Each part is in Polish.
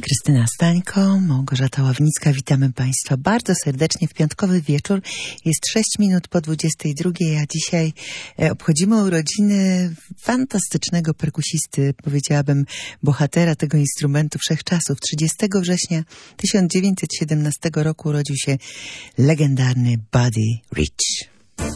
Krystyna Stańko, Małgorzata Ławnicka, witamy Państwa bardzo serdecznie w piątkowy wieczór. Jest 6 minut po 22, a dzisiaj obchodzimy urodziny fantastycznego perkusisty, powiedziałabym bohatera tego instrumentu wszechczasów. 30 września 1917 roku urodził się legendarny Buddy Rich.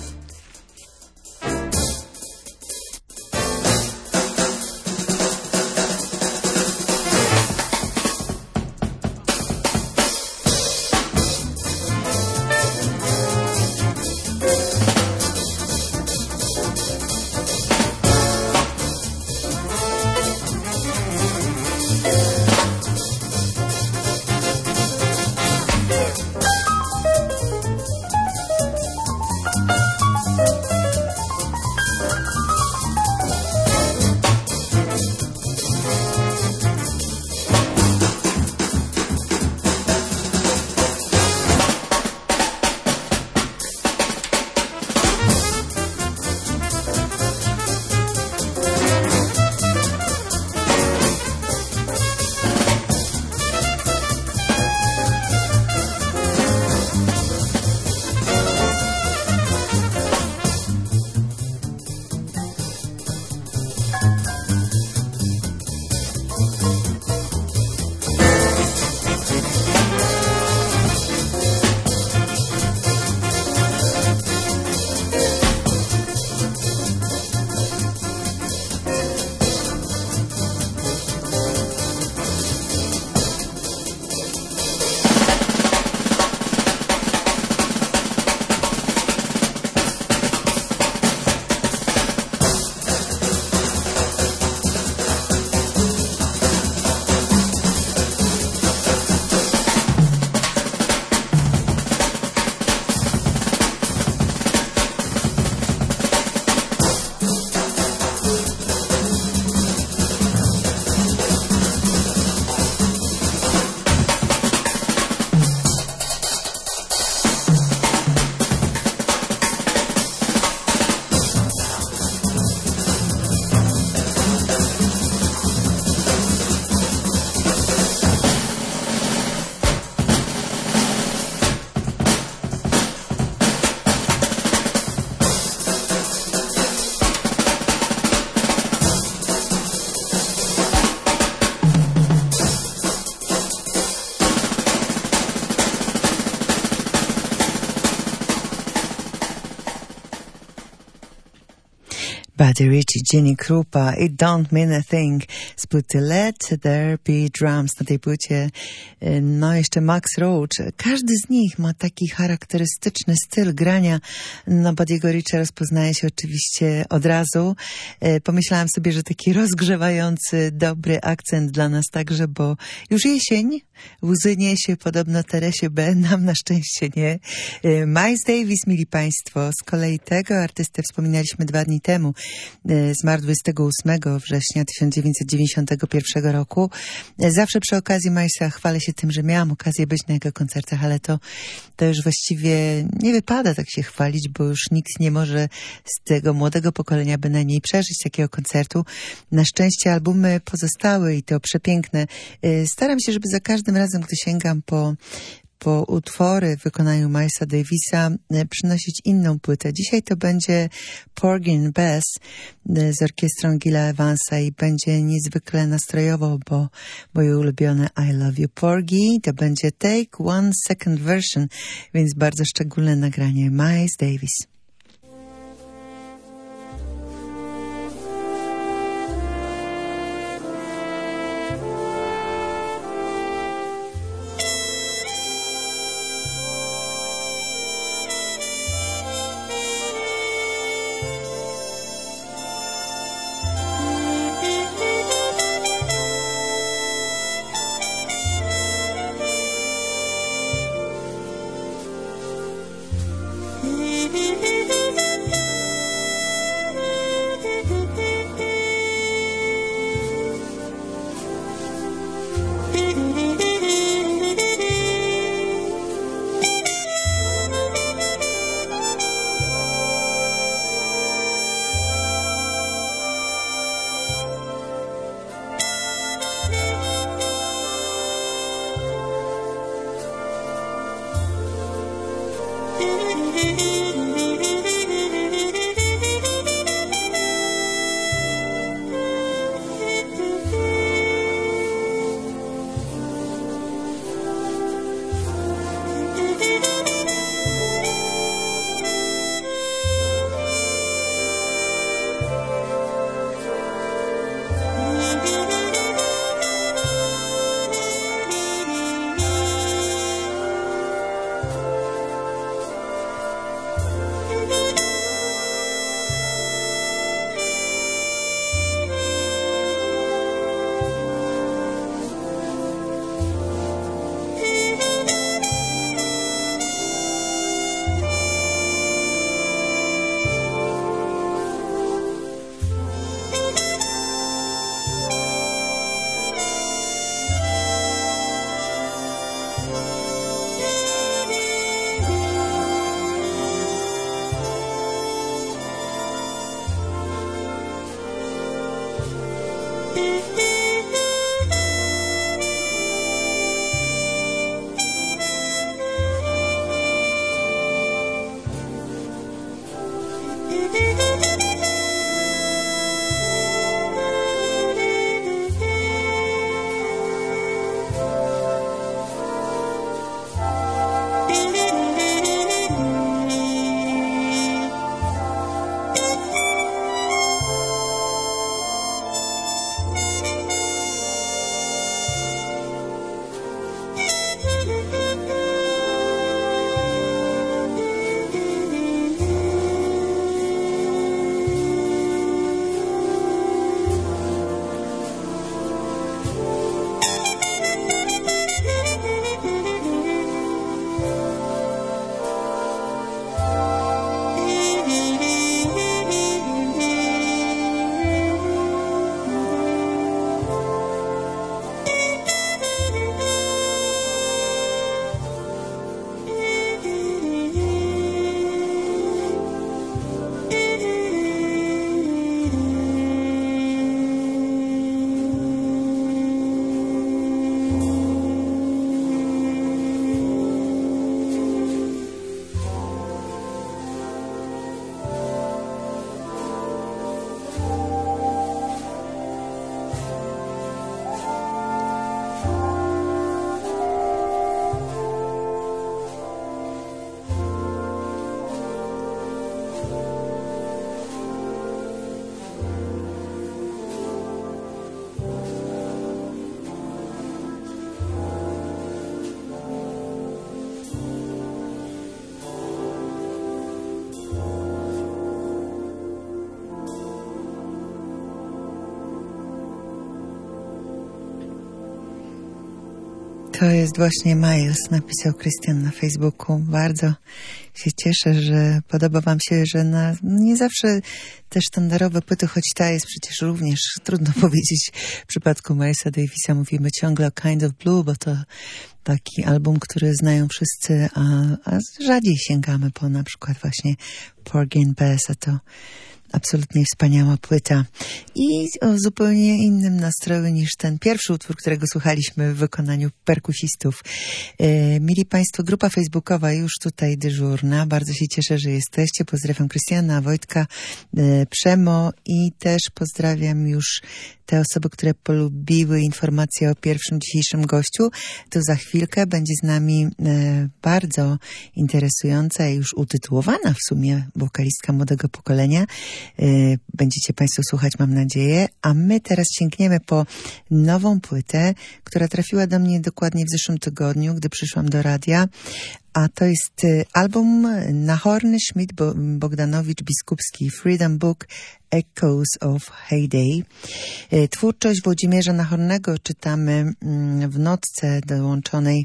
Buddy Rich i Ginny Krupa, It Don't Mean a Thing z płyty Let There Be Drums. Na tej płycie no jeszcze Max Roach. Każdy z nich ma taki charakterystyczny styl grania. No Buddy'ego Richa rozpoznaje się oczywiście od razu. Pomyślałam sobie, że taki rozgrzewający, dobry akcent dla nas także, bo już jesień, łzy niesie podobno Teresie B, nam na szczęście nie. Miles Davis, mili Państwo, z kolei tego artystę wspominaliśmy 2 dni temu. Zmarł 28 września 1991 roku. Zawsze przy okazji Milesa chwalę się tym, że miałam okazję być na jego koncertach, ale to już właściwie nie wypada tak się chwalić, bo już nikt nie może z tego młodego pokolenia bynajmniej przeżyć takiego koncertu. Na szczęście albumy pozostały i to przepiękne. Staram się, żeby za każdym razem, gdy sięgam po utwory w wykonaniu Milesa Davisa przynosić inną płytę. Dzisiaj to będzie Porgy and Bess z orkiestrą Gilla Evansa i będzie niezwykle nastrojowo, bo moje ulubione I Love You Porgy to będzie Take One Second Version, więc bardzo szczególne nagranie Miles Davis. Mm-hmm. To jest właśnie Miles, napisał Krystian na Facebooku. Bardzo się cieszę, że podoba wam się, że nie zawsze te sztandarowe płyty, choć ta jest przecież również, trudno powiedzieć, w przypadku Milesa Davisa mówimy ciągle o Kind of Blue, bo to taki album, który znają wszyscy, a rzadziej sięgamy po na przykład właśnie Porgy and Bess, a to absolutnie wspaniała płyta i o zupełnie innym nastroju niż ten pierwszy utwór, którego słuchaliśmy w wykonaniu perkusistów. Mili Państwo, grupa facebookowa już tutaj dyżurna. Bardzo się cieszę, że jesteście. Pozdrawiam Krystiana, Wojtka, Przemo i też pozdrawiam już te osoby, które polubiły informacje o pierwszym dzisiejszym gościu. To za chwilkę będzie z nami bardzo interesująca i już utytułowana w sumie wokalistka młodego pokolenia. Będziecie Państwo słuchać, mam nadzieję. A my teraz sięgniemy po nową płytę, która trafiła do mnie dokładnie w zeszłym tygodniu, gdy przyszłam do radia. A to jest album Nahorny, Schmidt, Bogdanowicz, Biskupski, Freedom Book, Echoes of Heyday. Twórczość Włodzimierza Nahornego czytamy w notce dołączonej.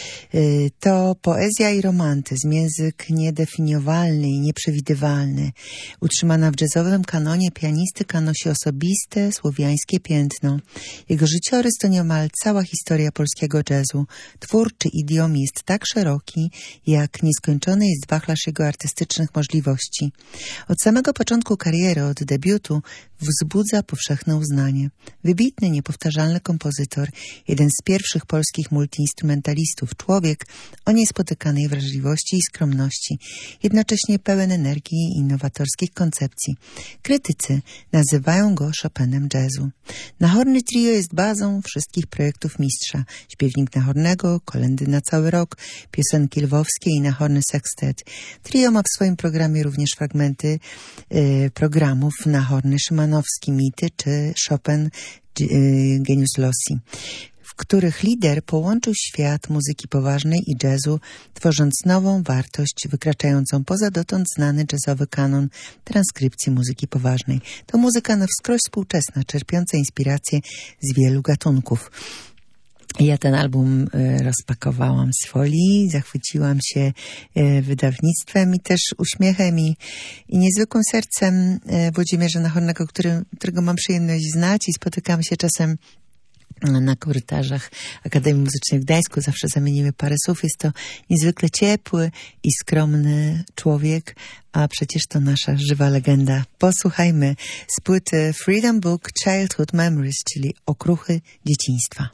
To poezja i romantyzm, język niedefiniowalny i nieprzewidywalny. Utrzymana w jazzowym kanonie pianistyka nosi osobiste, słowiańskie piętno. Jego życiorys to nieomal cała historia polskiego jazzu. Twórczy idiom jest tak szeroki, jak nieskończony jest wachlarz jego artystycznych możliwości. Od samego początku kariery, od debiutu, wzbudza powszechne uznanie. Wybitny, niepowtarzalny kompozytor, jeden z pierwszych polskich multiinstrumentalistów, człowiek o niespotykanej wrażliwości i skromności, jednocześnie pełen energii i innowatorskich koncepcji. Krytycy nazywają go Chopinem jazzu. Nahorny Trio jest bazą wszystkich projektów mistrza. Śpiewnik Nahornego, kolędy na cały rok, piosenki lwowskie i Nahorny Sextet. Trio ma w swoim programie również fragmenty programów Nahorny Szymanowski, Mity czy Chopin Genius Loci, w których lider połączył świat muzyki poważnej i jazzu, tworząc nową wartość wykraczającą poza dotąd znany jazzowy kanon transkrypcji muzyki poważnej. To muzyka na wskroś współczesna, czerpiąca inspiracje z wielu gatunków. Ja ten album rozpakowałam z folii, zachwyciłam się wydawnictwem i też uśmiechem i niezwykłym sercem Włodzimierza Nahornego, którego mam przyjemność znać i spotykamy się czasem na korytarzach Akademii Muzycznej w Gdańsku. Zawsze zamienimy parę słów. Jest to niezwykle ciepły i skromny człowiek, a przecież to nasza żywa legenda. Posłuchajmy z płyty Freedom Book Childhood Memories, czyli Okruchy dzieciństwa.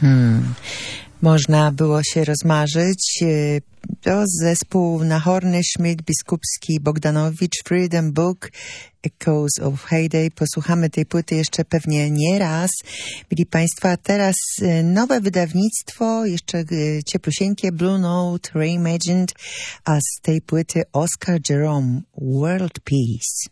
Można było się rozmarzyć. To zespół Nahorny, Schmidt, Biskupski, Bogdanowicz, Freedom Book, Echoes of Heyday. Posłuchamy tej płyty jeszcze pewnie nie raz. Mili Państwo, a teraz nowe wydawnictwo, jeszcze cieplusieńkie, Blue Note, Reimagined, a z tej płyty Oscar Jerome, World Peace.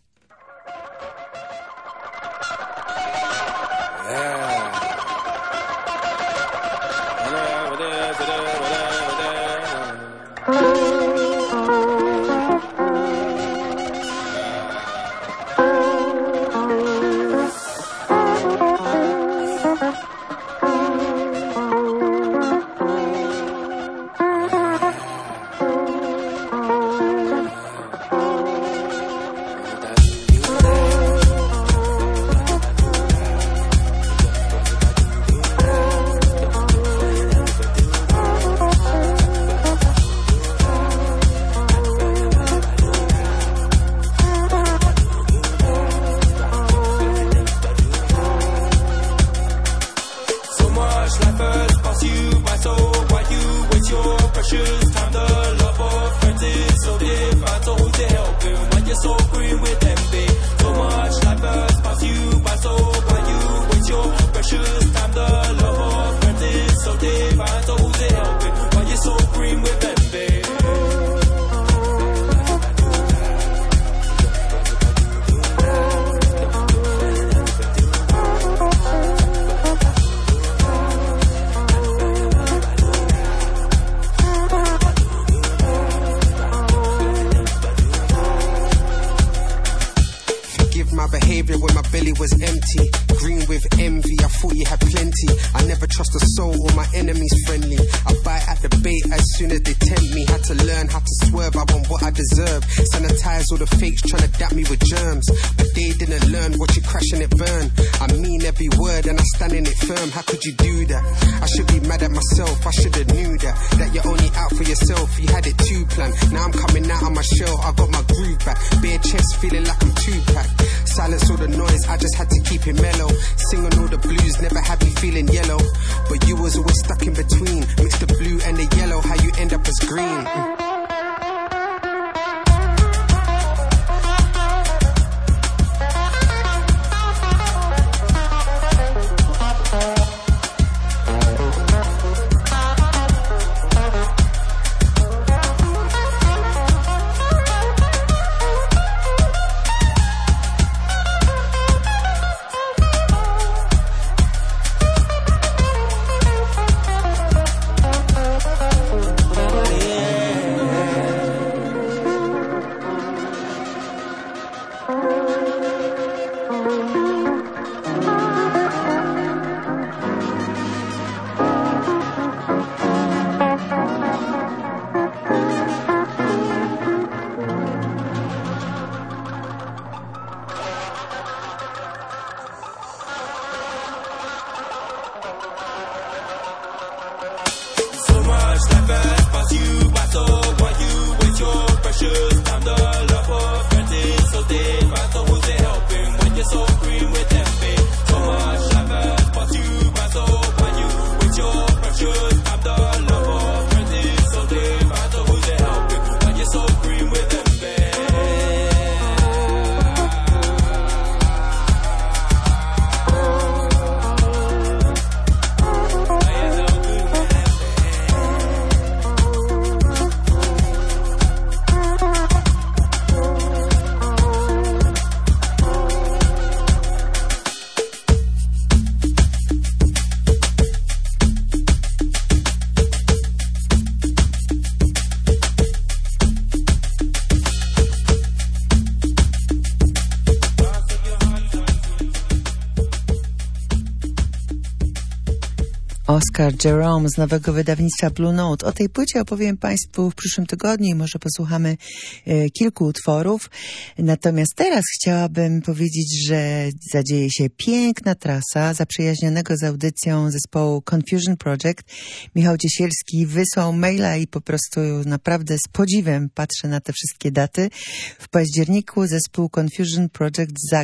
Oscar Jerome z nowego wydawnictwa Blue Note. O tej płycie opowiem Państwu w przyszłym tygodniu i może posłuchamy kilku utworów. Natomiast teraz chciałabym powiedzieć, że zadzieje się piękna trasa zaprzyjaźnionego z audycją zespołu Confusion Project. Michał Ciesielski wysłał maila i po prostu naprawdę z podziwem patrzę na te wszystkie daty. W październiku zespół Confusion Project zagra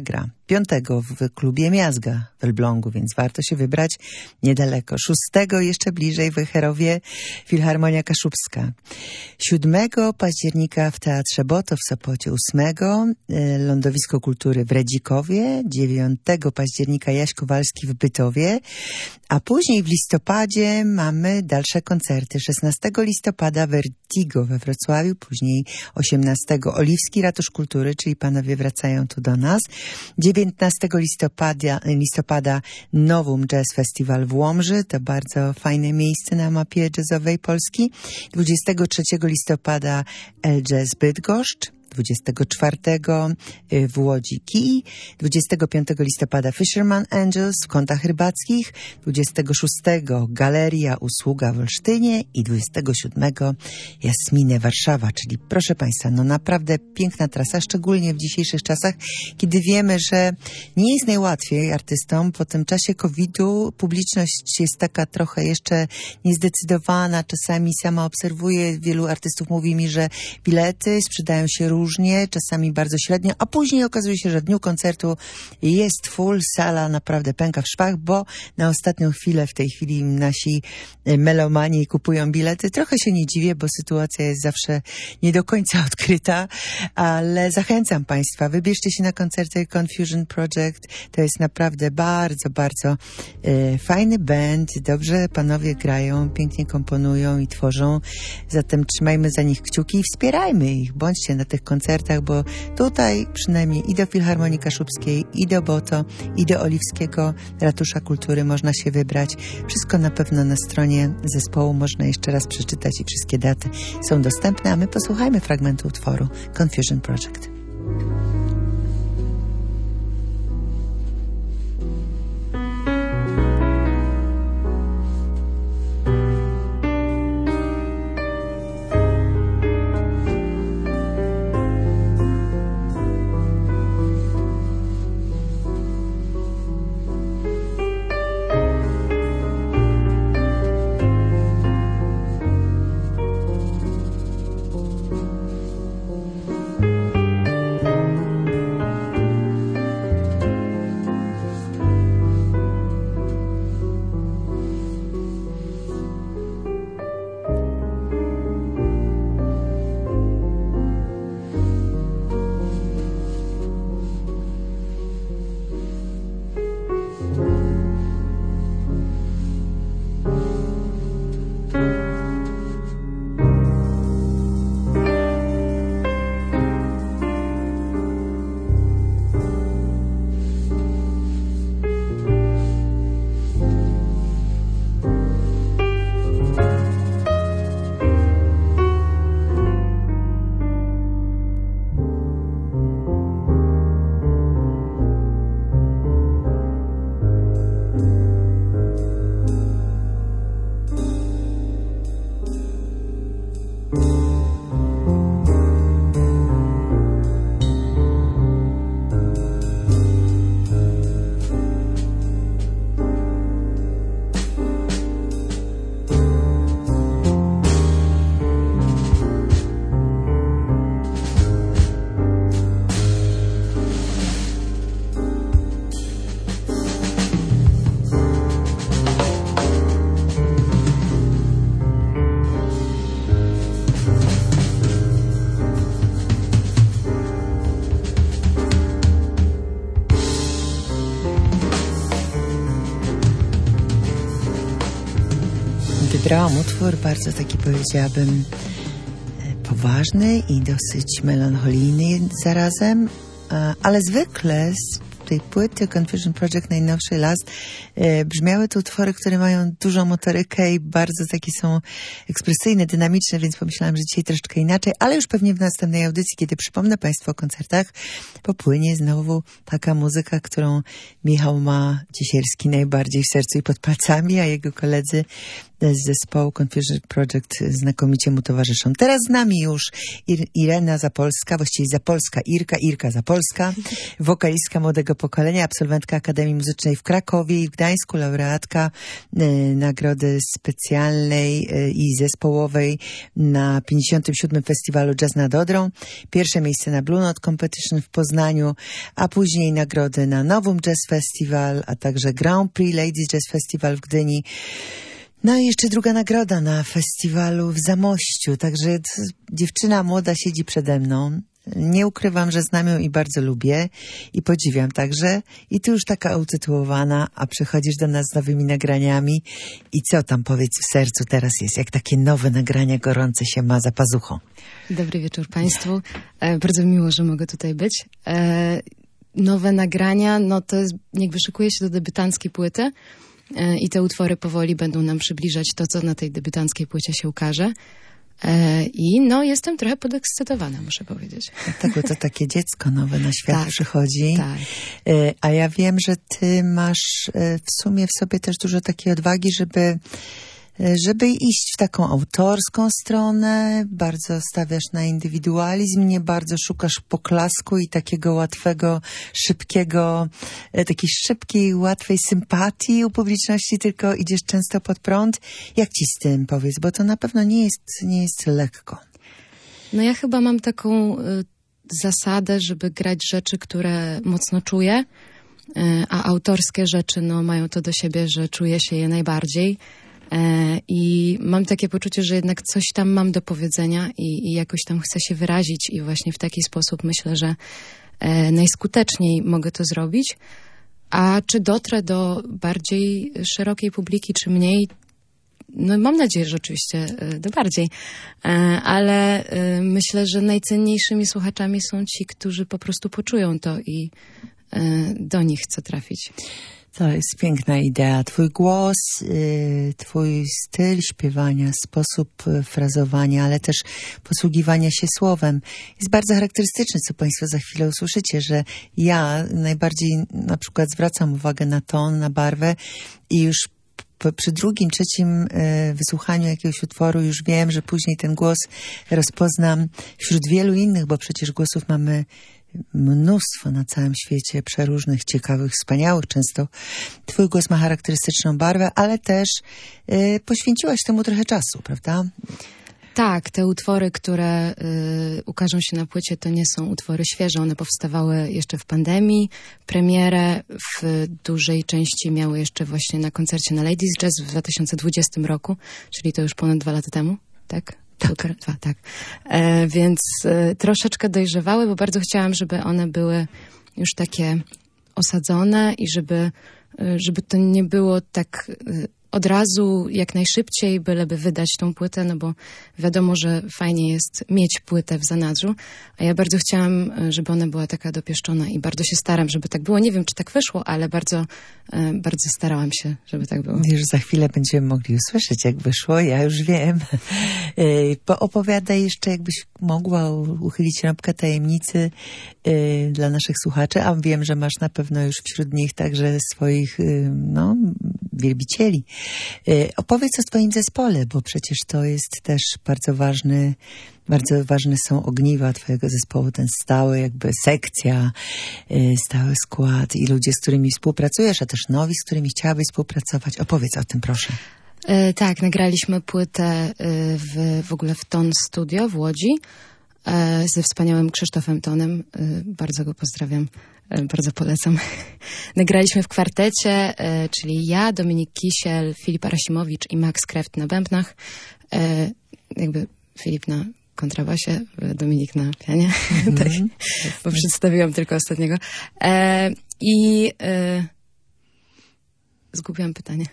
5 w klubie Miazga w Elblągu, więc warto się wybrać niedaleko. 6 jeszcze bliżej w Cherowie Filharmonia Kaszubska. 7 października w Teatrze Boto w Sopocie. 8 Lądowisko Kultury w Redzikowie. 9 października Jaś Kowalski w Bytowie. A później w listopadzie mamy dalsze koncerty. 16 listopada Vertigo we Wrocławiu, później 18 Oliwski Ratusz Kultury, czyli panowie wracają tu do nas. 19 listopada Novum Jazz Festival w Łomży, to bardzo fajne miejsce na mapie jazzowej Polski. 23 listopada El Jazz Bydgoszcz. 24 w Łodzi Kij, 25 listopada Fisherman Angels w Kątach Rybackich, 26 Galeria Usługa w Olsztynie i 27 Jasminę Warszawa, czyli proszę Państwa, no naprawdę piękna trasa, szczególnie w dzisiejszych czasach, kiedy wiemy, że nie jest najłatwiej artystom. Po tym czasie COVID-u publiczność jest taka trochę jeszcze niezdecydowana, czasami sama obserwuję, wielu artystów mówi mi, że bilety sprzedają się różnie, czasami bardzo średnio, a później okazuje się, że w dniu koncertu jest full, sala naprawdę pęka w szwach, bo na ostatnią chwilę w tej chwili nasi melomani kupują bilety. Trochę się nie dziwię, bo sytuacja jest zawsze nie do końca odkryta, ale zachęcam Państwa, wybierzcie się na koncerty Confusion Project. To jest naprawdę bardzo, bardzo fajny band, dobrze panowie grają, pięknie komponują i tworzą, zatem trzymajmy za nich kciuki i wspierajmy ich, bądźcie na tych koncertach, bo tutaj przynajmniej i do Filharmonii Kaszubskiej, i do Boto, i do Oliwskiego Ratusza Kultury można się wybrać. Wszystko na pewno na stronie zespołu można jeszcze raz przeczytać i wszystkie daty są dostępne, a my posłuchajmy fragmentu utworu Confusion Project. Wybrałam utwór bardzo taki, powiedziałabym, poważny i dosyć melancholijny zarazem, ale zwykle z tej płyty Confusion Project najnowszej Last brzmiały to utwory, które mają dużą motorykę i bardzo takie są ekspresyjne, dynamiczne, więc pomyślałam, że dzisiaj troszeczkę inaczej, ale już pewnie w następnej audycji, kiedy przypomnę Państwu o koncertach, popłynie znowu taka muzyka, którą Michał ma Ciesielski najbardziej w sercu i pod palcami, a jego koledzy z zespołu Confusion Project znakomicie mu towarzyszą. Teraz z nami już Irena Zapolska, właściwie Zapolska Irka Zapolska, wokalistka młodego pokolenia, absolwentka Akademii Muzycznej w Krakowie i w Gdańsku, laureatka nagrody specjalnej i zespołowej na 57. Festiwalu Jazz nad Odrą. Pierwsze miejsce na Blue Note Competition w Poznaniu, a później nagrody na Novum Jazz Festival, a także Grand Prix Ladies Jazz Festival w Gdyni. No i jeszcze druga nagroda na festiwalu w Zamościu. Także dziewczyna młoda siedzi przede mną. Nie ukrywam, że znam ją i bardzo lubię i podziwiam także. I ty już taka utytułowana, a przychodzisz do nas z nowymi nagraniami. I co tam, powiedz, w sercu teraz jest? Jak takie nowe nagrania gorące się ma za pazuchą? Dobry wieczór Państwu. Bardzo miło, że mogę tutaj być. Nowe nagrania, no to jest, jakby szykuję się do debiutanckiej płyty i te utwory powoli będą nam przybliżać to, co na tej debiutanckiej płycie się ukaże. I no, jestem trochę podekscytowana, muszę powiedzieć. Tak, bo to takie dziecko nowe na świat przychodzi. Tak. A ja wiem, że ty masz w sumie w sobie też dużo takiej odwagi, żeby iść w taką autorską stronę, bardzo stawiasz na indywidualizm, nie bardzo szukasz poklasku i takiego łatwego, szybkiego, takiej szybkiej, łatwej sympatii u publiczności, tylko idziesz często pod prąd. Jak ci z tym, powiedz, bo to na pewno nie jest lekko. No ja chyba mam taką zasadę, żeby grać rzeczy, które mocno czuję, a autorskie rzeczy no, mają to do siebie, że czuję się je najbardziej. I mam takie poczucie, że jednak coś tam mam do powiedzenia i jakoś tam chcę się wyrazić i właśnie w taki sposób myślę, że najskuteczniej mogę to zrobić. A czy dotrę do bardziej szerokiej publiki, czy mniej? No mam nadzieję, że oczywiście do bardziej. Ale myślę, że najcenniejszymi słuchaczami są ci, którzy po prostu poczują to i do nich chcę trafić. To jest piękna idea. Twój głos, twój styl śpiewania, sposób frazowania, ale też posługiwania się słowem jest bardzo charakterystyczny, co Państwo za chwilę usłyszycie, że ja najbardziej na przykład zwracam uwagę na ton, na barwę i już przy drugim, trzecim wysłuchaniu jakiegoś utworu już wiem, że później ten głos rozpoznam wśród wielu innych, bo przecież głosów mamy mnóstwo na całym świecie, przeróżnych, ciekawych, wspaniałych często. Twój głos ma charakterystyczną barwę, ale też poświęciłaś temu trochę czasu, prawda? Tak, te utwory, które ukażą się na płycie, to nie są utwory świeże. One powstawały jeszcze w pandemii. Premierę w dużej części miały jeszcze właśnie na koncercie na Ladies Jazz w 2020 roku, czyli to już ponad 2 lata temu, tak? Tak. Więc troszeczkę dojrzewały, bo bardzo chciałam, żeby one były już takie osadzone i żeby to nie było tak od razu, jak najszybciej, byleby wydać tą płytę, no bo wiadomo, że fajnie jest mieć płytę w zanadrzu, a ja bardzo chciałam, żeby ona była taka dopieszczona i bardzo się staram, żeby tak było. Nie wiem, czy tak wyszło, ale bardzo starałam się, żeby tak było. Już za chwilę będziemy mogli usłyszeć, jak wyszło, ja już wiem. Opowiadaj jeszcze, jakbyś mogła uchylić rąbkę tajemnicy dla naszych słuchaczy, a wiem, że masz na pewno już wśród nich także swoich, wielbicieli. Opowiedz o twoim zespole, bo przecież to jest też bardzo ważne są ogniwa twojego zespołu, ten stały jakby sekcja, stały skład i ludzie, z którymi współpracujesz, a też nowi, z którymi chciałabyś współpracować. Opowiedz o tym, proszę. Tak, nagraliśmy płytę w ogóle w Ton Studio w Łodzi ze wspaniałym Krzysztofem Tonem. Bardzo go pozdrawiam. Bardzo polecam. Nagraliśmy w kwartecie, czyli ja, Dominik Kisiel, Filip Arasimowicz i Max Kreft na bębnach. Jakby Filip na kontrabasie, Dominik na pianie. Tak, bo przedstawiłam tylko ostatniego. Zgubiłam pytanie.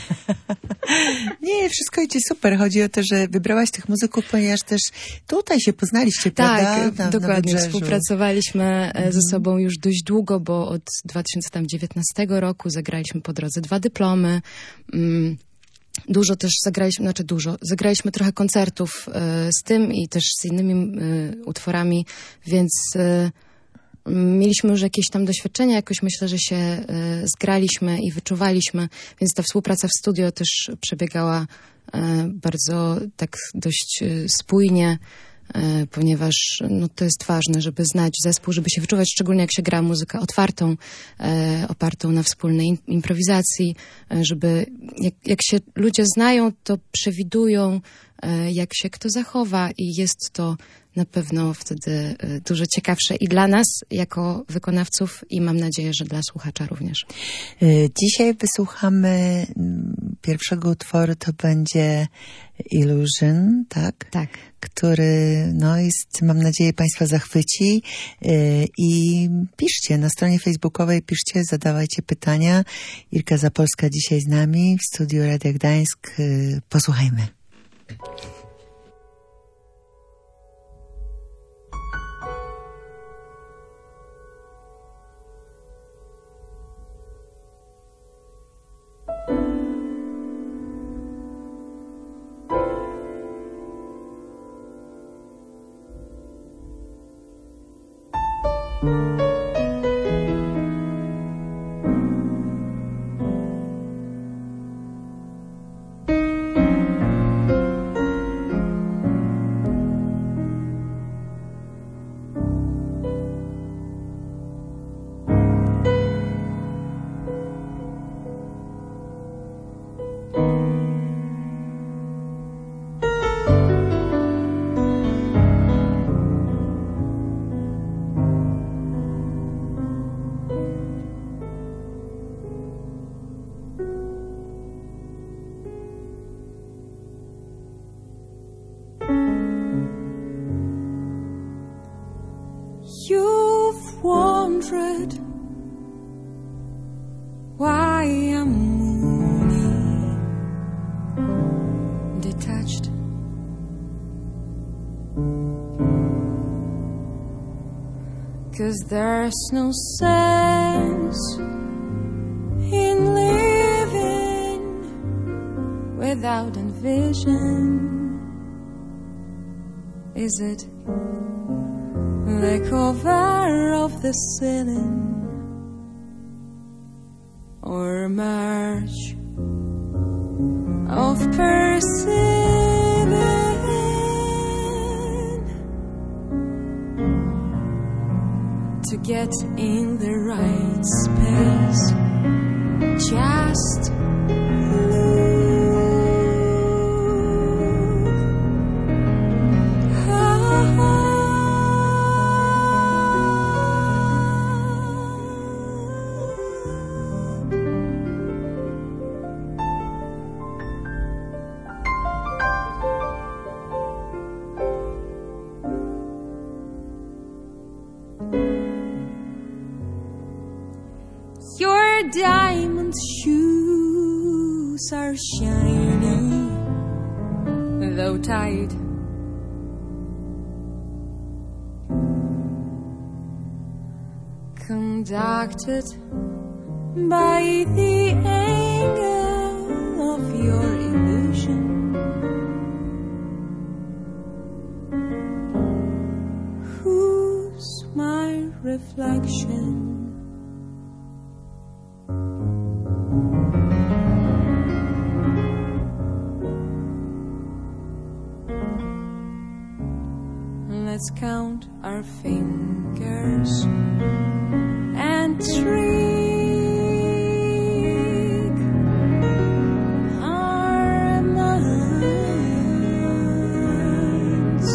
Nie, wszystko idzie super. Chodzi o to, że wybrałaś tych muzyków, ponieważ też tutaj się poznaliście, prawda? Tak, dokładnie. Współpracowaliśmy ze sobą już dość długo, bo od 2019 roku zagraliśmy po drodze 2 dyplomy. Dużo też zagraliśmy trochę koncertów z tym i też z innymi utworami, więc Mieliśmy już jakieś tam doświadczenia, jakoś myślę, że się zgraliśmy i wyczuwaliśmy, więc ta współpraca w studio też przebiegała bardzo tak dość spójnie, ponieważ no, to jest ważne, żeby znać zespół, żeby się wyczuwać, szczególnie jak się gra muzykę otwartą, opartą na wspólnej improwizacji, żeby jak się ludzie znają, to przewidują, jak się kto zachowa i jest to na pewno wtedy dużo ciekawsze i dla nas jako wykonawców i mam nadzieję, że dla słuchacza również. Dzisiaj wysłuchamy pierwszego utworu, to będzie Illusion, tak? Tak. Który, no jest, mam nadzieję, Państwa zachwyci i piszcie na stronie facebookowej, piszcie, zadawajcie pytania. Irka Zapolska dzisiaj z nami w studiu Radia Gdańsk. Posłuchajmy. You've wondered why I'm moody, detached. Cause there's no sense in living without envision. Is it the cover of the ceiling or march of perceiving to get in the right space? Just your diamond shoes are shiny, though tied. Conducted by the angle of your illusion. Who's my reflection? Let's count our fingers and trick our minds.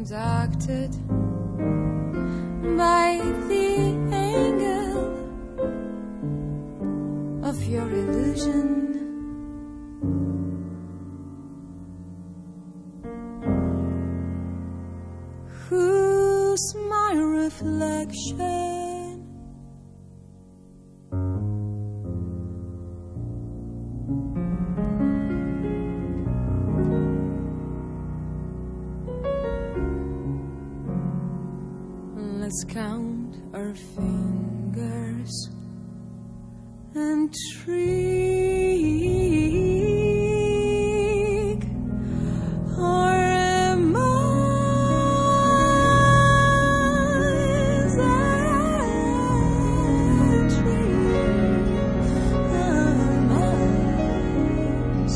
seducted by the angle of your illusion. Who's my reflection? Let's count our fingers and trick our minds and trick our minds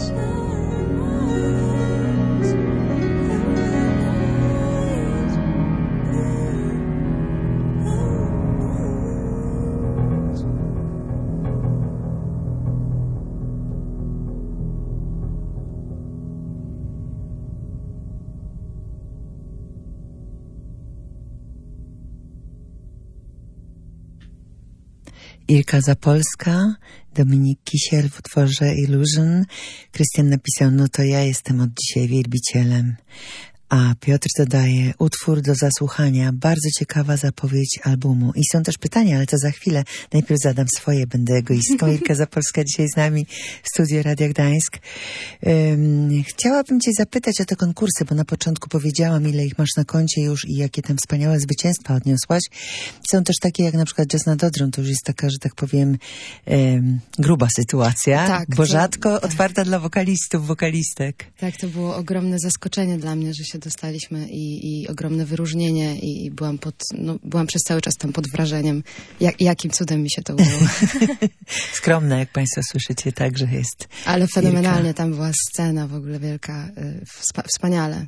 Irka Zapolska, Dominik Kisiel w utworze Illusion. Krystian napisał, no to ja jestem od dzisiaj wielbicielem. A Piotr dodaje, utwór do zasłuchania, bardzo ciekawa zapowiedź albumu. I są też pytania, ale to za chwilę. Najpierw zadam swoje, będę egoistką. Irka Zapolska dzisiaj z nami w studiu Radia Gdańsk. Chciałabym cię zapytać o te konkursy, bo na początku powiedziałam, ile ich masz na koncie już i jakie tam wspaniałe zwycięstwa odniosłaś. Są też takie jak na przykład Jazz nad Odrą, to już jest taka, że tak powiem, gruba sytuacja, tak, bo rzadko otwarta dla wokalistów, wokalistek. Tak, to było ogromne zaskoczenie dla mnie, że się dostaliśmy i ogromne wyróżnienie i byłam przez cały czas tam pod wrażeniem, jakim cudem mi się to udało. Skromna, jak państwo słyszycie, także jest. Ale fenomenalnie Irka. tam była scena w ogóle wielka. Wspaniale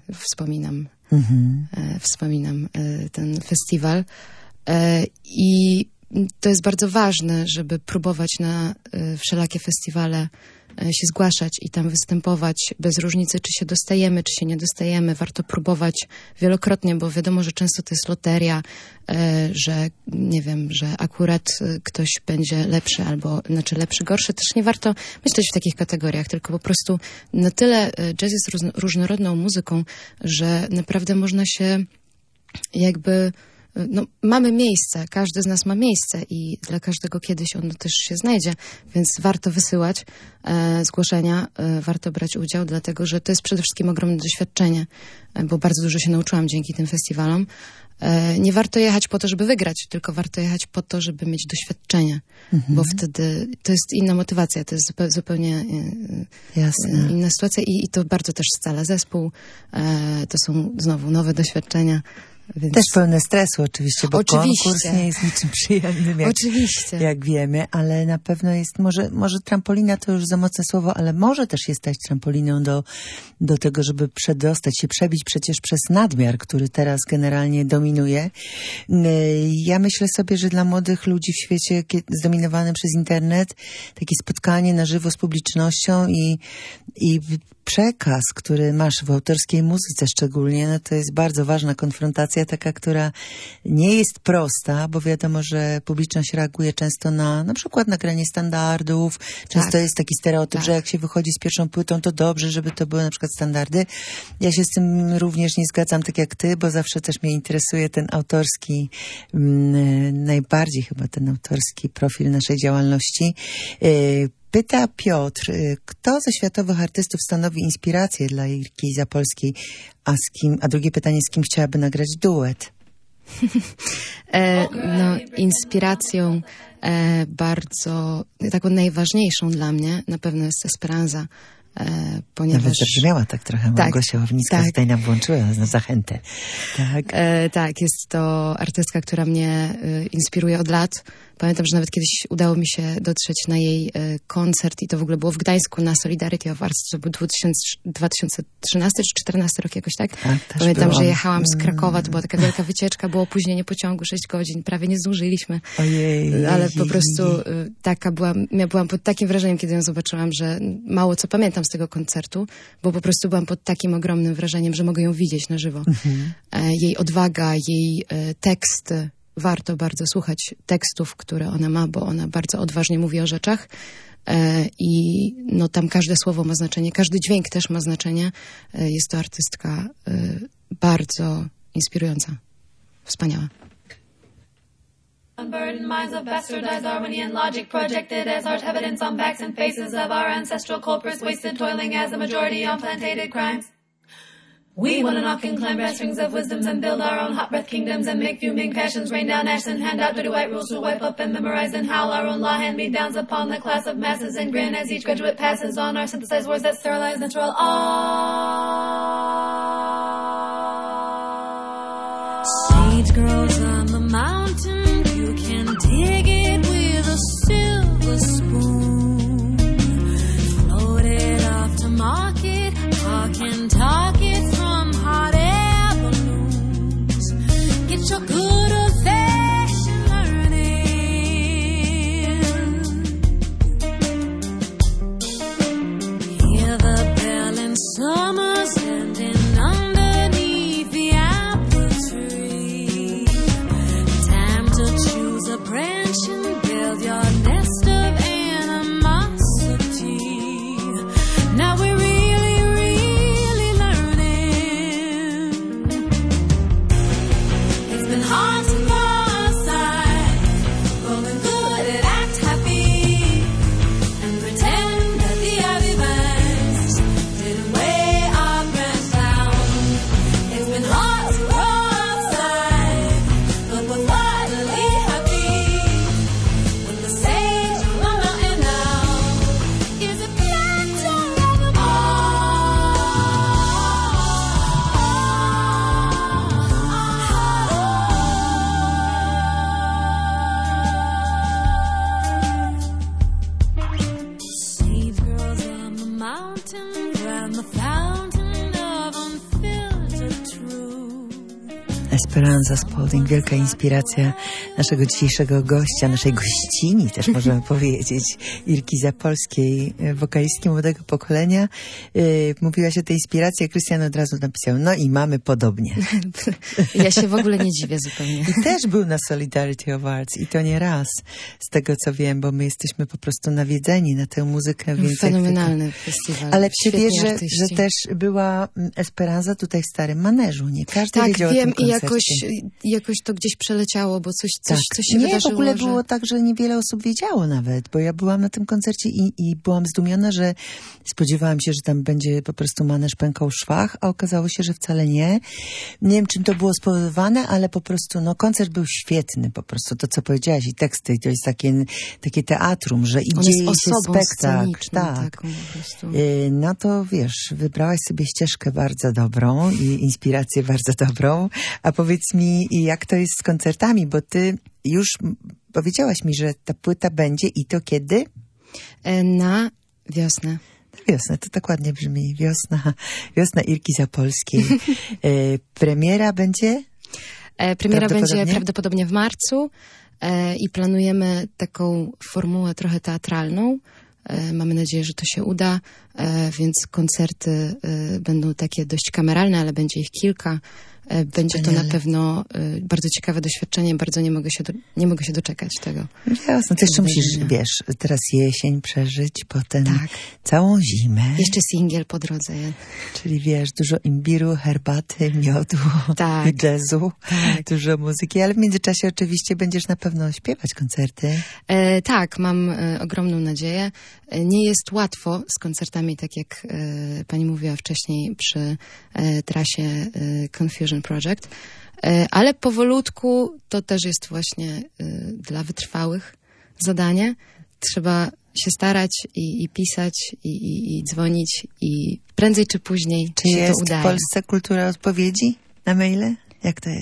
wspominam ten festiwal. I to jest bardzo ważne, żeby próbować na wszelakie festiwale się zgłaszać i tam występować bez różnicy, czy się dostajemy, czy się nie dostajemy. Warto próbować wielokrotnie, bo wiadomo, że często to jest loteria, że nie wiem, że akurat ktoś będzie lepszy albo, lepszy, gorszy. Też nie warto myśleć w takich kategoriach, tylko po prostu na tyle jazz jest różnorodną muzyką, że naprawdę można się jakby... mamy miejsce, każdy z nas ma miejsce i dla każdego kiedyś ono też się znajdzie, więc warto wysyłać zgłoszenia, warto brać udział, dlatego że to jest przede wszystkim ogromne doświadczenie, bo bardzo dużo się nauczyłam dzięki tym festiwalom. Nie warto jechać po to, żeby wygrać, tylko warto jechać po to, żeby mieć doświadczenie, bo wtedy to jest inna motywacja, to jest zupełnie inna sytuacja i to bardzo też scala zespół, to są znowu nowe doświadczenia. Więc... Też pełne stresu oczywiście, bo konkurs nie jest niczym przyjemnym, jak wiemy, ale na pewno jest, może trampolina to już za mocne słowo, ale może też jest stać trampoliną do tego, żeby przebić przecież przez nadmiar, który teraz generalnie dominuje. Ja myślę sobie, że dla młodych ludzi w świecie zdominowanym przez internet, takie spotkanie na żywo z publicznością i przekaz, który masz w autorskiej muzyce szczególnie, no to jest bardzo ważna konfrontacja, taka, która nie jest prosta, bo wiadomo, że publiczność reaguje często na przykład na granie standardów. Często jest taki stereotyp, że jak się wychodzi z pierwszą płytą, to dobrze, żeby to były na przykład standardy. Ja się z tym również nie zgadzam, tak jak ty, bo zawsze też mnie interesuje ten autorski, najbardziej chyba ten autorski profil naszej działalności. Pyta Piotr, kto ze światowych artystów stanowi inspirację dla Irki Zapolskiej, a drugie pytanie, z kim chciałaby nagrać duet? Inspiracją bardzo, taką najważniejszą dla mnie na pewno jest Esperanza, ponieważ... Nawet zabrzmiała tak trochę, Małgosia Ławnicka tutaj nam włączyła na zachętę. Tak, jest to artystka, która mnie inspiruje od lat. Pamiętam, że nawet kiedyś udało mi się dotrzeć na jej koncert i to w ogóle było w Gdańsku na Solidarity of Arts. To był 2013 czy 2014 rok jakoś, tak? Pamiętam, że jechałam z Krakowa, to była taka wielka wycieczka, było opóźnienie pociągu 6 godzin, prawie nie zdążyliśmy. Ojej. Ale po prostu byłam pod takim wrażeniem, kiedy ją zobaczyłam, że mało co pamiętam z tego koncertu, bo po prostu byłam pod takim ogromnym wrażeniem, że mogę ją widzieć na żywo. Jej odwaga, jej teksty. Warto bardzo słuchać tekstów, które ona ma, bo ona bardzo odważnie mówi o rzeczach i no, tam każde słowo ma znaczenie, każdy dźwięk też ma znaczenie. Jest to artystka bardzo inspirująca. Wspaniała. Unburdened minds of bastardized Darwinian logic projected as art evidence on backs and faces of our ancestral culprits wasted toiling as the majority on plantated crimes. We want to knock and climb brass rings of wisdoms and build our own hot breath kingdoms and make fuming passions rain down ash and hand out dirty white rules to wipe up and memorize and howl our own law hand-me-downs upon the class of masses and grin as each graduate passes on our synthesized words that sterilize natural Seed grows on the mountain, you can dig it with a silver spoon. Float it off to market, hawk and talk it from hot air balloons. Get your good old-fashioned learning. Hear the bell in summer's ending underneath the apple tree. Time to choose a branch and build your nest of animosity. Now we're really, really learning. It's been hard to go outside, rolling good and act happy, and pretend that the ivy vines didn't weigh our branch down. It's been hard to go outside, but we're finally happy when the sage on the mountain now is a planter of them all. Seed grows on the mountain from the fountain of unfiltered truth. Esperanza Spalding, wielka inspiracja naszego dzisiejszego gościa, naszej gościni też możemy powiedzieć, Irki Zapolskiej, wokalistki młodego pokolenia. Mówiłaś o tej inspiracji, a Krystian od razu napisał, no i mamy podobnie. Ja się w ogóle nie dziwię zupełnie. I też był na Solidarity of Arts i to nie raz, z tego co wiem, bo my jesteśmy po prostu nawiedzeni na tę muzykę. Więc Fenomenalny festiwal. Ale czy wiesz, Świetni że artyści. też była Esperanza tutaj w Starym Maneżu? Nie każdy Tak, wiedział o wiem tym i koncercie. jakoś to gdzieś przeleciało, bo coś Tak. się Nie, wydarzyło. w ogóle że... było tak, że niewiele osób wiedziało nawet, bo ja byłam na tym koncercie i byłam zdumiona, że spodziewałam się, że tam będzie po prostu Maneż pękał w szwach, a okazało się, że wcale nie. Nie wiem, czym to było spowodowane, ale po prostu, no, koncert był świetny, po prostu to, co powiedziałaś, i teksty, i to jest takie teatrum, że i On dzieje jest się osobą spektakl. sceniczną, Tak. taką po prostu. No to wiesz, wybrałaś sobie ścieżkę bardzo dobrą i inspirację bardzo dobrą, a powiedz mi, jak to jest z koncertami, bo ty już powiedziałaś mi, że ta płyta będzie i to kiedy? Na wiosnę. Na wiosnę, to tak ładnie brzmi. Wiosna Irki Zapolskiej. Premiera będzie? Premiera będzie prawdopodobnie w marcu i planujemy taką formułę trochę teatralną. Mamy nadzieję, że to się uda, więc koncerty będą takie dość kameralne, ale będzie ich kilka. Będzie to na pewno bardzo ciekawe doświadczenie. Bardzo nie mogę się doczekać tego. Jasne, to jeszcze musisz, wiesz, teraz jesień przeżyć, potem całą zimę. Jeszcze singiel po drodze. Czyli wiesz, dużo imbiru, herbaty, miodu, jazzu, dużo muzyki, ale w międzyczasie oczywiście będziesz na pewno śpiewać koncerty. Tak, mam ogromną nadzieję. Nie jest łatwo z koncertami, tak jak pani mówiła wcześniej przy trasie Confusion Project, ale powolutku to też jest właśnie dla wytrwałych zadanie. Trzeba się starać i pisać i dzwonić i prędzej czy później czy się jest to udaje. w Polsce kultura odpowiedzi na maile? Jak to jest?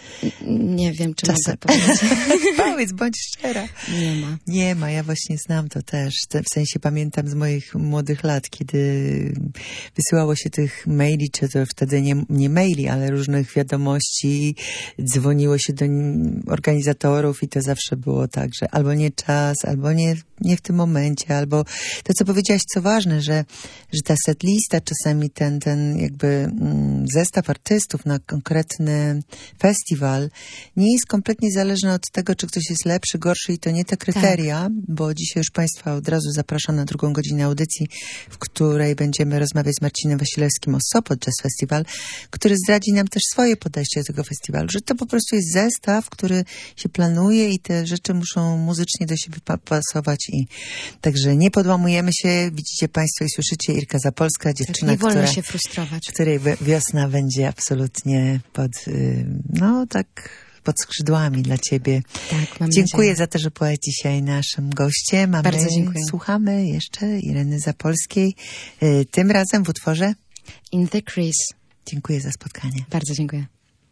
Nie wiem, czy Czasem. mogę powiedzieć. Powiedz, bądź szczera. Nie ma. Nie ma, ja właśnie znam to też. W sensie pamiętam z moich młodych lat, kiedy wysyłało się tych maili, czy to wtedy nie maili, ale różnych wiadomości, dzwoniło się do organizatorów i to zawsze było tak, że albo nie czas, albo nie w tym momencie, albo to, co powiedziałaś, co ważne, że ta setlista, czasami ten jakby zestaw artystów na konkretny festiwal nie jest kompletnie zależny od tego, czy ktoś jest lepszy, gorszy i to nie te kryteria, bo dzisiaj już Państwa od razu zapraszam na 2. godzinę audycji, w której będziemy rozmawiać z Marcinem Wasilewskim o Sopot Jazz Festival, który zdradzi nam też swoje podejście do tego festiwalu, że to po prostu jest zestaw, który się planuje i te rzeczy muszą muzycznie do siebie pasować i także nie podłamujemy się. Widzicie Państwo i słyszycie Irka Zapolska, dziewczyna, nie wolno się frustrować. której wiosna będzie absolutnie pod skrzydłami dla Ciebie. Tak, mam Dziękuję nadzieję. za to, że byłaś dzisiaj naszym gościem. Bardzo dziękuję. Słuchamy jeszcze Ireny Zapolskiej. Tym razem w utworze In the Crease. Dziękuję za spotkanie. Bardzo dziękuję.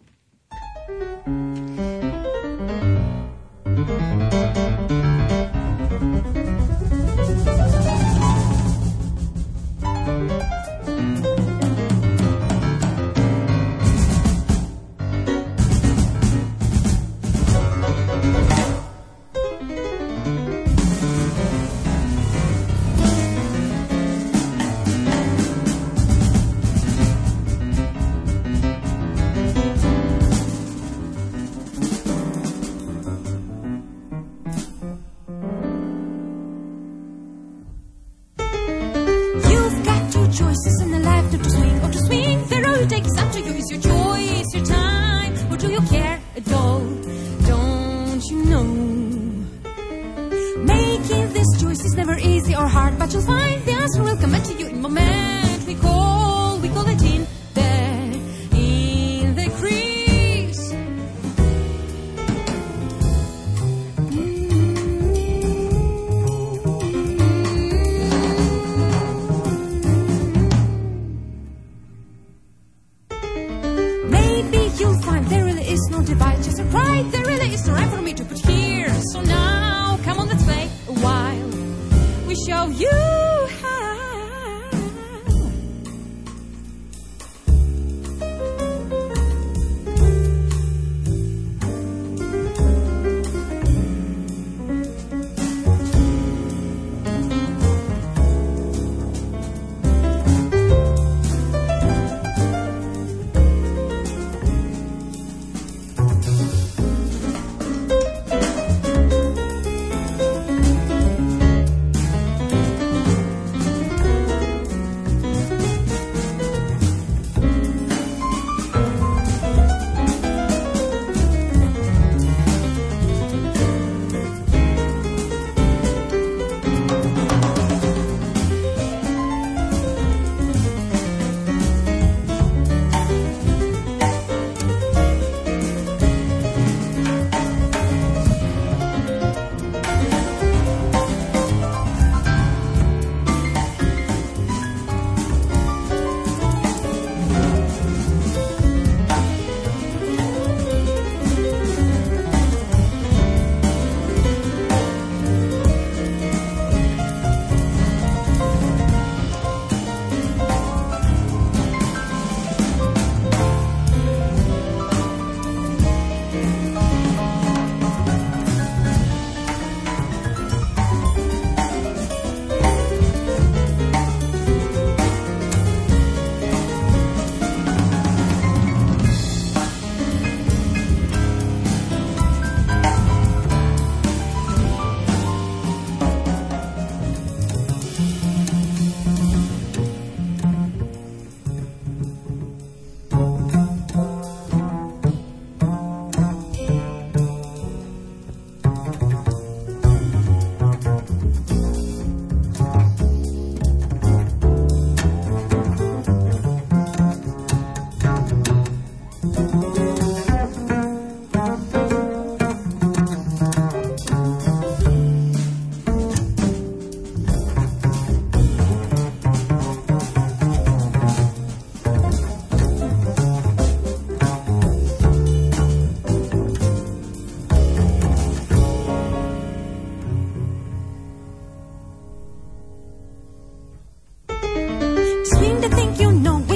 You've got two choices in the life, to swing or to swing. The road you take is up to you. It's your choice, your time. Or do you care at all? Don't you know? Making this choice is never easy or hard, but you'll find the answer will come to you in a moment. We call it in the crease. Maybe you'll find there really is no divide, just a pride. There really is no right for me to put here. So now, come on, let's play a while. We show you how.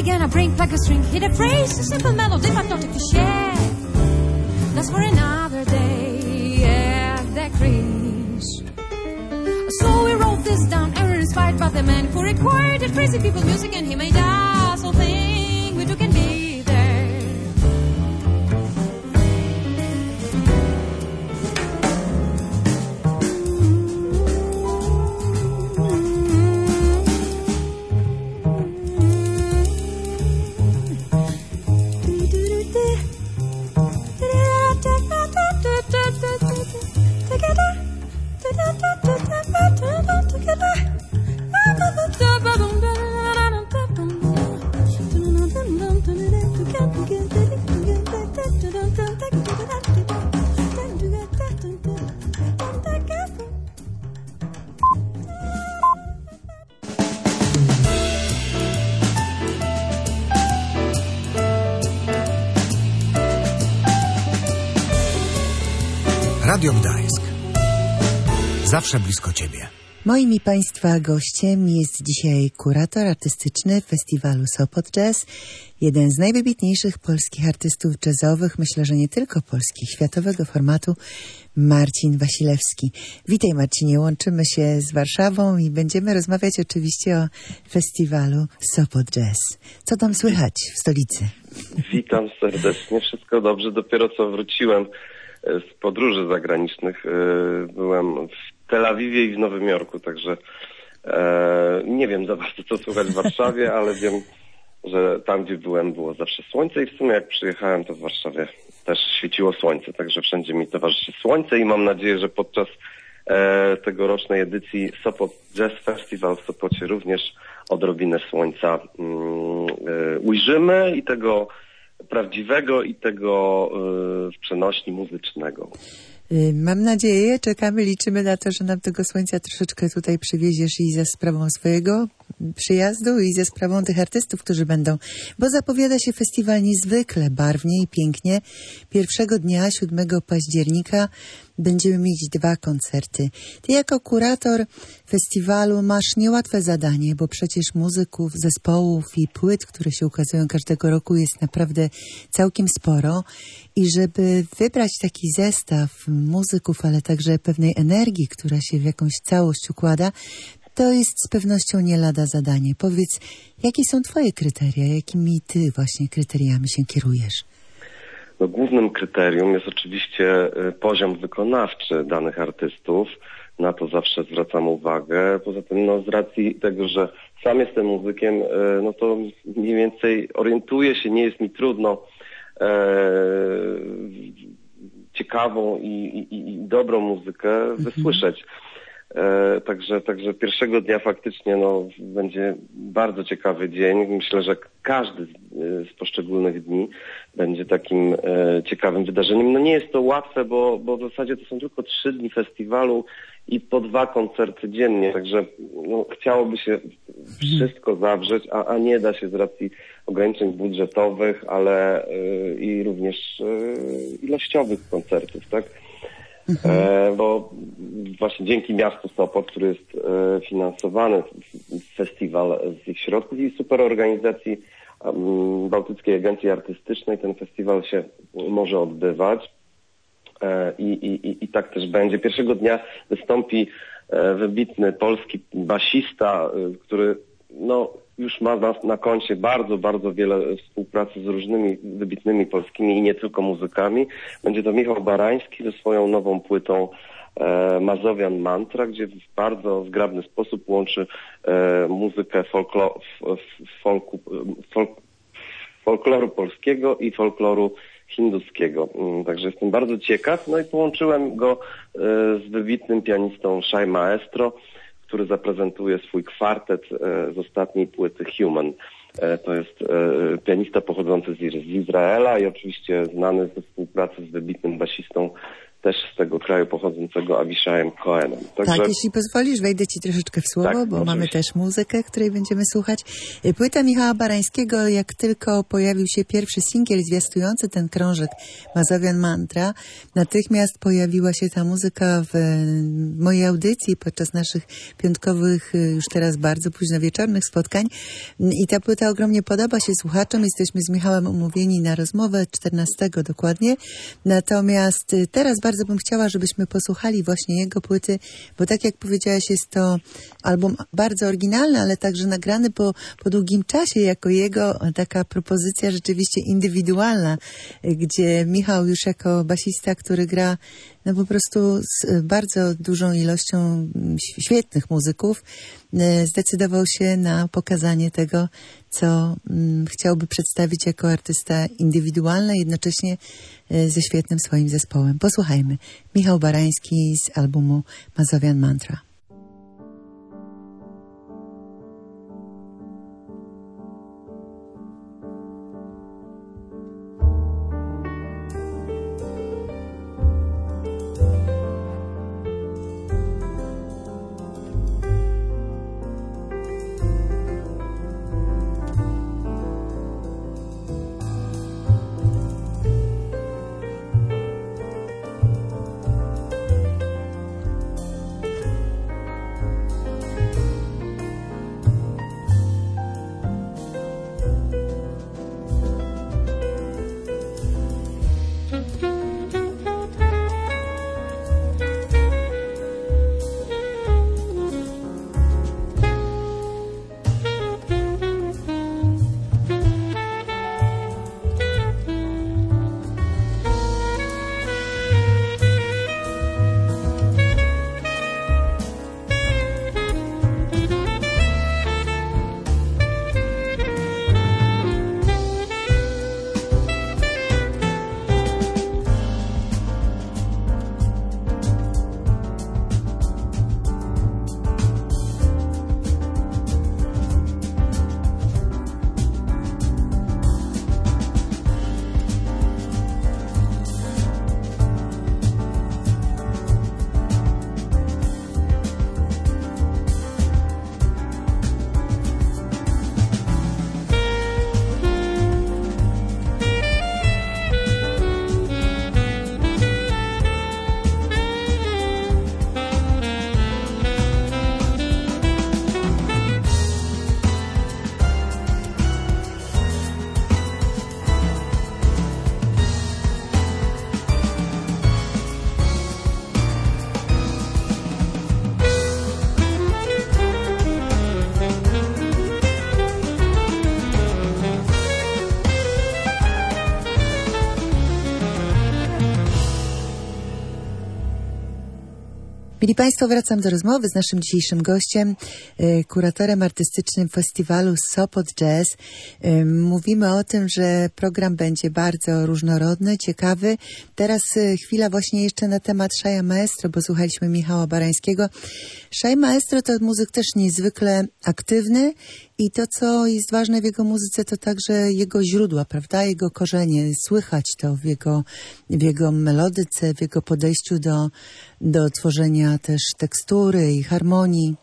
began a brink like a string. Hit a phrase, a simple melody, but not a cliché. That's for another day, yeah, that crease. So we wrote this down, error inspired by the man who required it. Crazy people music, and he made us all think we two can be there. Radio Gdańsk. Zawsze blisko Ciebie. Moim i Państwa gościem jest dzisiaj kurator artystyczny festiwalu Sopot Jazz, jeden z najwybitniejszych polskich artystów jazzowych, myślę, że nie tylko polskich, światowego formatu, Marcin Wasilewski. Witaj, Marcinie, łączymy się z Warszawą i będziemy rozmawiać oczywiście o festiwalu Sopot Jazz. Co tam słychać w stolicy? Witam serdecznie, wszystko dobrze, dopiero co wróciłem z podróży zagranicznych. Byłem w Tel Awiwie i w Nowym Jorku, także nie wiem za bardzo, co słychać w Warszawie, ale wiem, że tam, gdzie byłem, było zawsze słońce i w sumie jak przyjechałem, to w Warszawie też świeciło słońce, także wszędzie mi towarzyszy słońce i mam nadzieję, że podczas tegorocznej edycji Sopot Jazz Festival w Sopocie również odrobinę słońca ujrzymy i tego prawdziwego i tego w przenośni muzycznego. Mam nadzieję, czekamy, liczymy na to, że nam tego słońca troszeczkę tutaj przywieziesz i ze sprawą swojego przyjazdu i ze sprawą tych artystów, którzy będą, bo zapowiada się festiwal niezwykle barwnie i pięknie. Pierwszego dnia, 7 października, będziemy mieć 2 koncerty. Ty jako kurator festiwalu masz niełatwe zadanie, bo przecież muzyków, zespołów i płyt, które się ukazują każdego roku, jest naprawdę całkiem sporo. I żeby wybrać taki zestaw muzyków, ale także pewnej energii, która się w jakąś całość układa, to jest z pewnością nie lada zadanie. Powiedz, jakie są twoje kryteria? Jakimi ty właśnie kryteriami się kierujesz? No, głównym kryterium jest oczywiście poziom wykonawczy danych artystów. Na to zawsze zwracam uwagę. Poza tym, no, z racji tego, że sam jestem muzykiem, no to mniej więcej orientuję się, nie jest mi trudno ciekawą i dobrą muzykę wysłyszeć. Także pierwszego dnia faktycznie będzie bardzo ciekawy dzień. Myślę, że każdy z poszczególnych dni będzie takim ciekawym wydarzeniem. No nie jest to łatwe, bo w zasadzie to są tylko 3 dni festiwalu i po 2 koncerty dziennie. Także chciałoby się wszystko zawrzeć, a nie da się z racji ograniczeń budżetowych, ale i również ilościowych koncertów, tak? Bo właśnie dzięki miastu Sopot, który jest finansowany festiwal z ich środków i super organizacji Bałtyckiej Agencji Artystycznej, ten festiwal się może odbywać i tak też będzie. Pierwszego dnia wystąpi wybitny polski basista, który już ma na koncie bardzo, bardzo wiele współpracy z różnymi wybitnymi polskimi i nie tylko muzykami. Będzie to Michał Barański ze swoją nową płytą Mazowian Mantra, gdzie w bardzo zgrabny sposób łączy muzykę folkloru polskiego i folkloru hinduskiego. Także jestem bardzo ciekaw. No i połączyłem go z wybitnym pianistą Shai Maestro, który zaprezentuje swój kwartet z ostatniej płyty Human. To jest pianista pochodzący z Izraela i oczywiście znany ze współpracy z wybitnym basistą też z tego kraju pochodzącego Avishajem Cohenem. Tak, jeśli pozwolisz, wejdę Ci troszeczkę w słowo, Tak, bo oczywiście. mamy też muzykę, której będziemy słuchać. Płyta Michała Barańskiego, jak tylko pojawił się pierwszy singiel zwiastujący ten krążek Mazowian Mantra, natychmiast pojawiła się ta muzyka w mojej audycji podczas naszych piątkowych, już teraz bardzo późno wieczornych spotkań. I ta płyta ogromnie podoba się słuchaczom. Jesteśmy z Michałem umówieni na rozmowę 14 dokładnie. Natomiast teraz bardzo bym chciała, żebyśmy posłuchali właśnie jego płyty, bo tak jak powiedziałaś, jest to album bardzo oryginalny, ale także nagrany po długim czasie jako jego taka propozycja rzeczywiście indywidualna, gdzie Michał już jako basista, który gra no po prostu z bardzo dużą ilością świetnych muzyków, zdecydował się na pokazanie tego, co chciałby przedstawić jako artysta indywidualny, jednocześnie ze świetnym swoim zespołem. Posłuchajmy. Michał Barański z albumu Mazowian Mantra. Mili Państwo, wracam do rozmowy z naszym dzisiejszym gościem, kuratorem artystycznym festiwalu Sopot Jazz. Mówimy o tym, że program będzie bardzo różnorodny, ciekawy. Teraz chwila właśnie jeszcze na temat Shaya Maestro, bo słuchaliśmy Michała Barańskiego. Shai Maestro to muzyk też niezwykle aktywny i to, co jest ważne w jego muzyce, to także jego źródła, prawda? Jego korzenie. Słychać to w jego melodyce, w jego podejściu do tworzenia też tekstury i harmonii.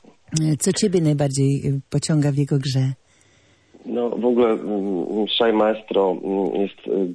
Co Ciebie najbardziej pociąga w jego grze? No w ogóle Shai Maestro jest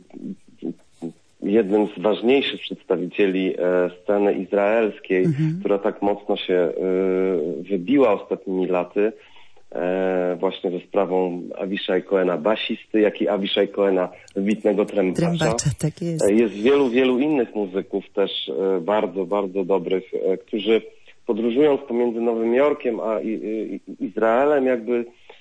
jednym z ważniejszych przedstawicieli sceny izraelskiej, która tak mocno się wybiła ostatnimi laty, właśnie ze sprawą Avishai Cohena basisty, jak i Avishai Cohena wybitnego trębacza. Tak jest. Jest wielu innych muzyków też bardzo, bardzo dobrych, którzy podróżując pomiędzy Nowym Jorkiem a Izraelem jakby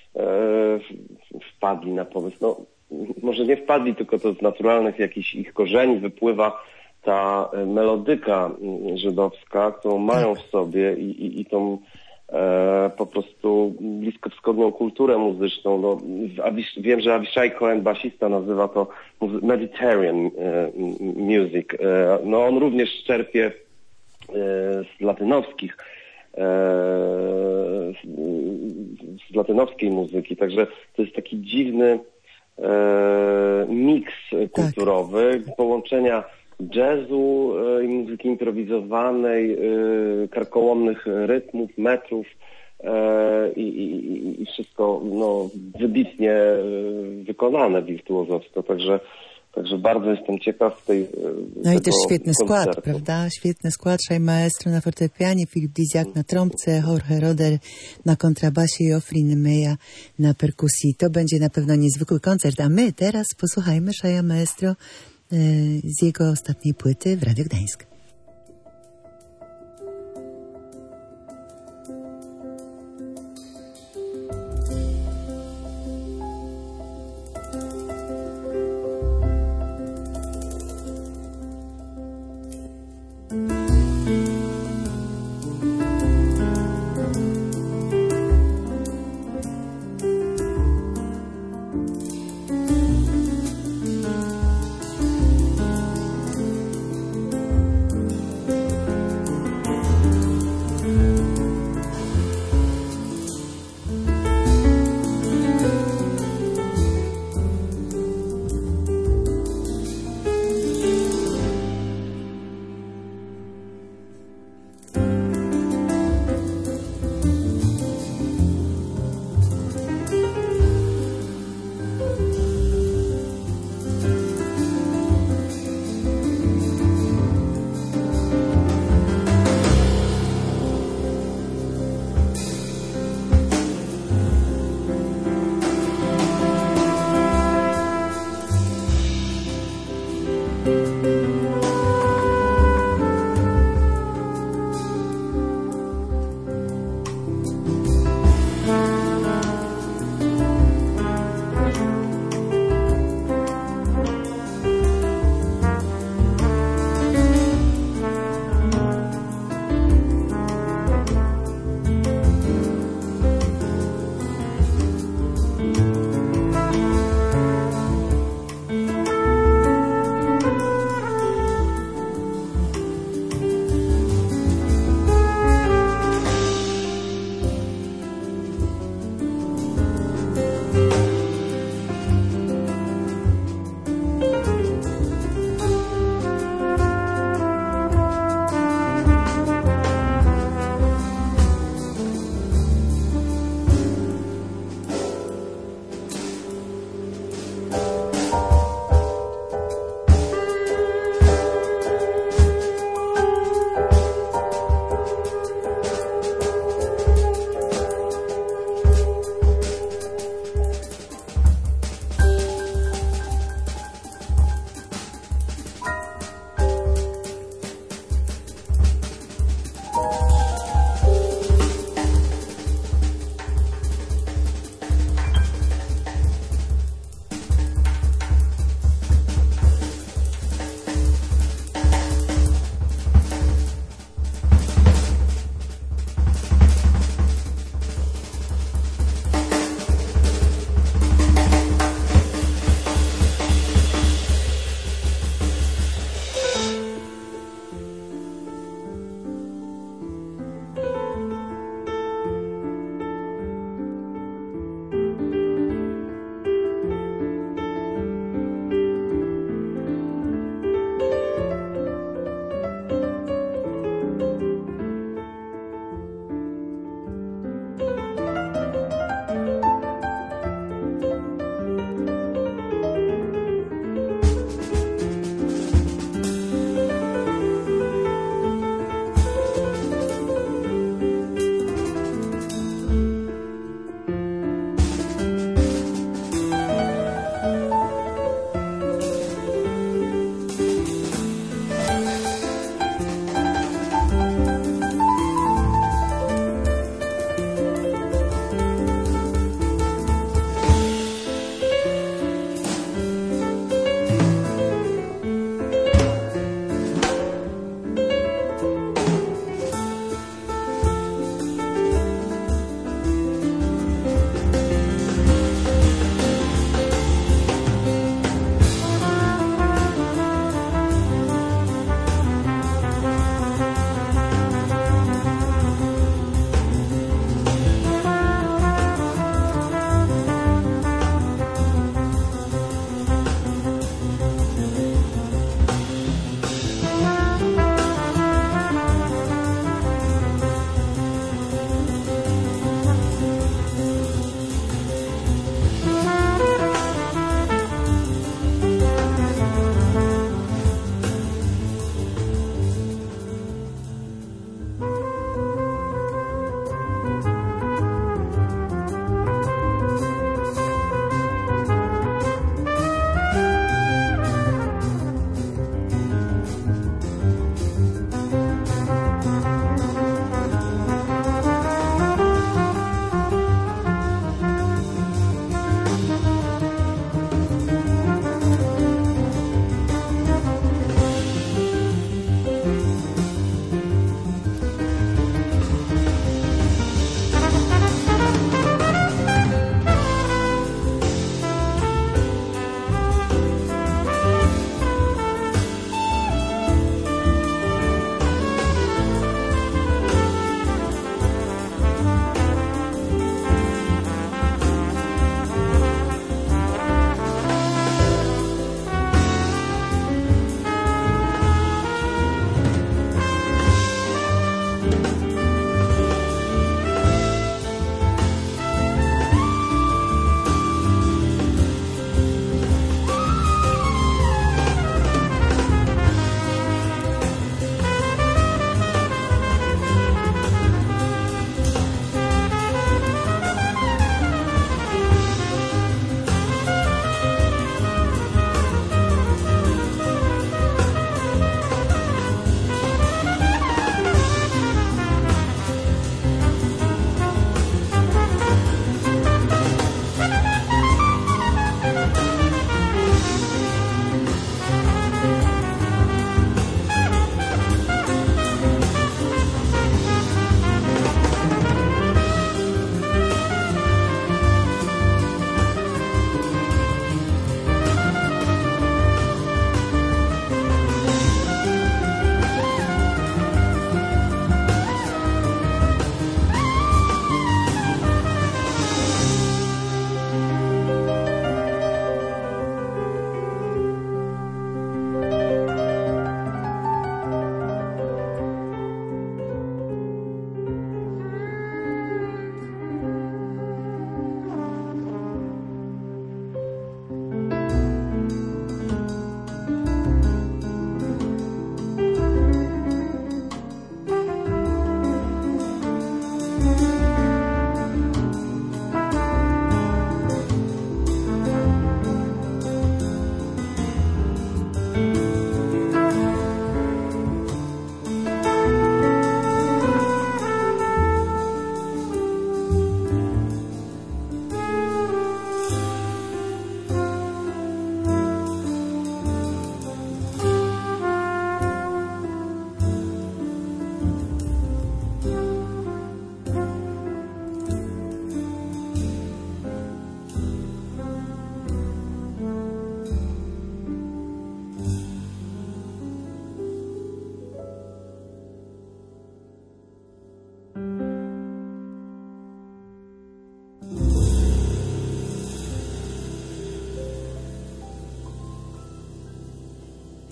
wpadli na pomysł. No, może nie wpadli, tylko to z naturalnych jakichś ich korzeni wypływa ta melodyka żydowska, którą mają w sobie i tą po prostu bliskowschodnią kulturę muzyczną. No, wiem, że Avishai Cohen, basista, nazywa to Mediterranean music. No, on również czerpie z latynoskiej muzyki, także to jest taki dziwny miks kulturowy, połączenia jazzu i muzyki improwizowanej, karkołomnych rytmów, metrów i wszystko no, wybitnie wykonane wirtuozowsko, także bardzo jestem ciekaw tej No i też świetny skład, koncertu. prawda? Świetny skład. Szaj maestro na fortepianie, Filip Diziak na trąbce, Jorge Roder na kontrabasie i Ofrin Meja na perkusji. To będzie na pewno niezwykły koncert. A my teraz posłuchajmy Szaja maestro z jego ostatniej płyty w Radiu Gdańsk.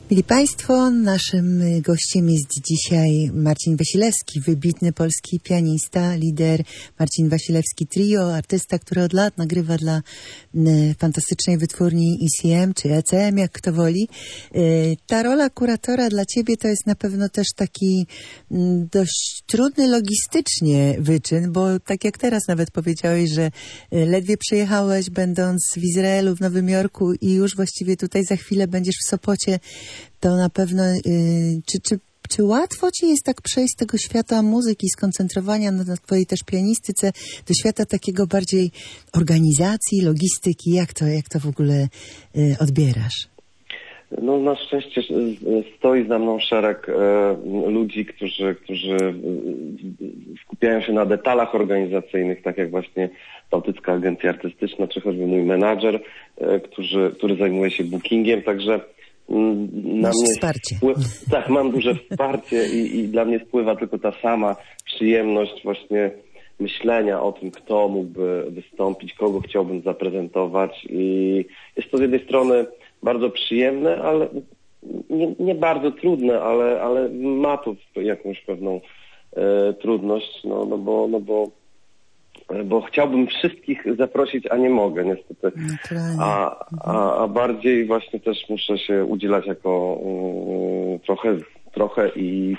Mili Państwo, naszym gościem jest dzisiaj Marcin Wasilewski, wybitny polski pianista, lider Marcin Wasilewski Trio, artysta, który od lat nagrywa dla fantastycznej wytwórni ECM, czy ECM, jak kto woli. Ta rola kuratora dla Ciebie to jest na pewno też taki dość trudny logistycznie wyczyn, bo tak jak teraz nawet powiedziałeś, że ledwie przyjechałeś, będąc w Izraelu, w Nowym Jorku i już właściwie tutaj za chwilę będziesz w Sopocie, to na pewno, czy łatwo Ci jest tak przejść z tego świata muzyki, skoncentrowania na Twojej też pianistyce, do świata takiego bardziej organizacji, logistyki? Jak to w ogóle odbierasz? No na szczęście stoi za mną szereg ludzi, którzy skupiają się na detalach organizacyjnych, tak jak właśnie Bałtycka Agencja Artystyczna, czy choćby mój menadżer, który zajmuje się bookingiem, także na masz mnie wsparcie. Tak, mam duże wsparcie i dla mnie spływa tylko ta sama przyjemność właśnie myślenia o tym, kto mógłby wystąpić, kogo chciałbym zaprezentować i jest to z jednej strony bardzo przyjemne, ale nie bardzo trudne, ale ma to jakąś pewną trudność, bo chciałbym wszystkich zaprosić, a nie mogę niestety. A bardziej właśnie też muszę się udzielać jako trochę i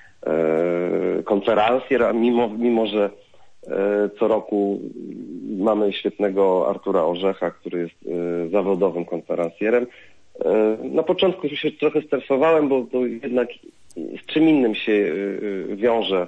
konferencjer, mimo że co roku mamy świetnego Artura Orzecha, który jest zawodowym konferencjerem. Na początku się trochę stresowałem, bo to jednak z czym innym się wiąże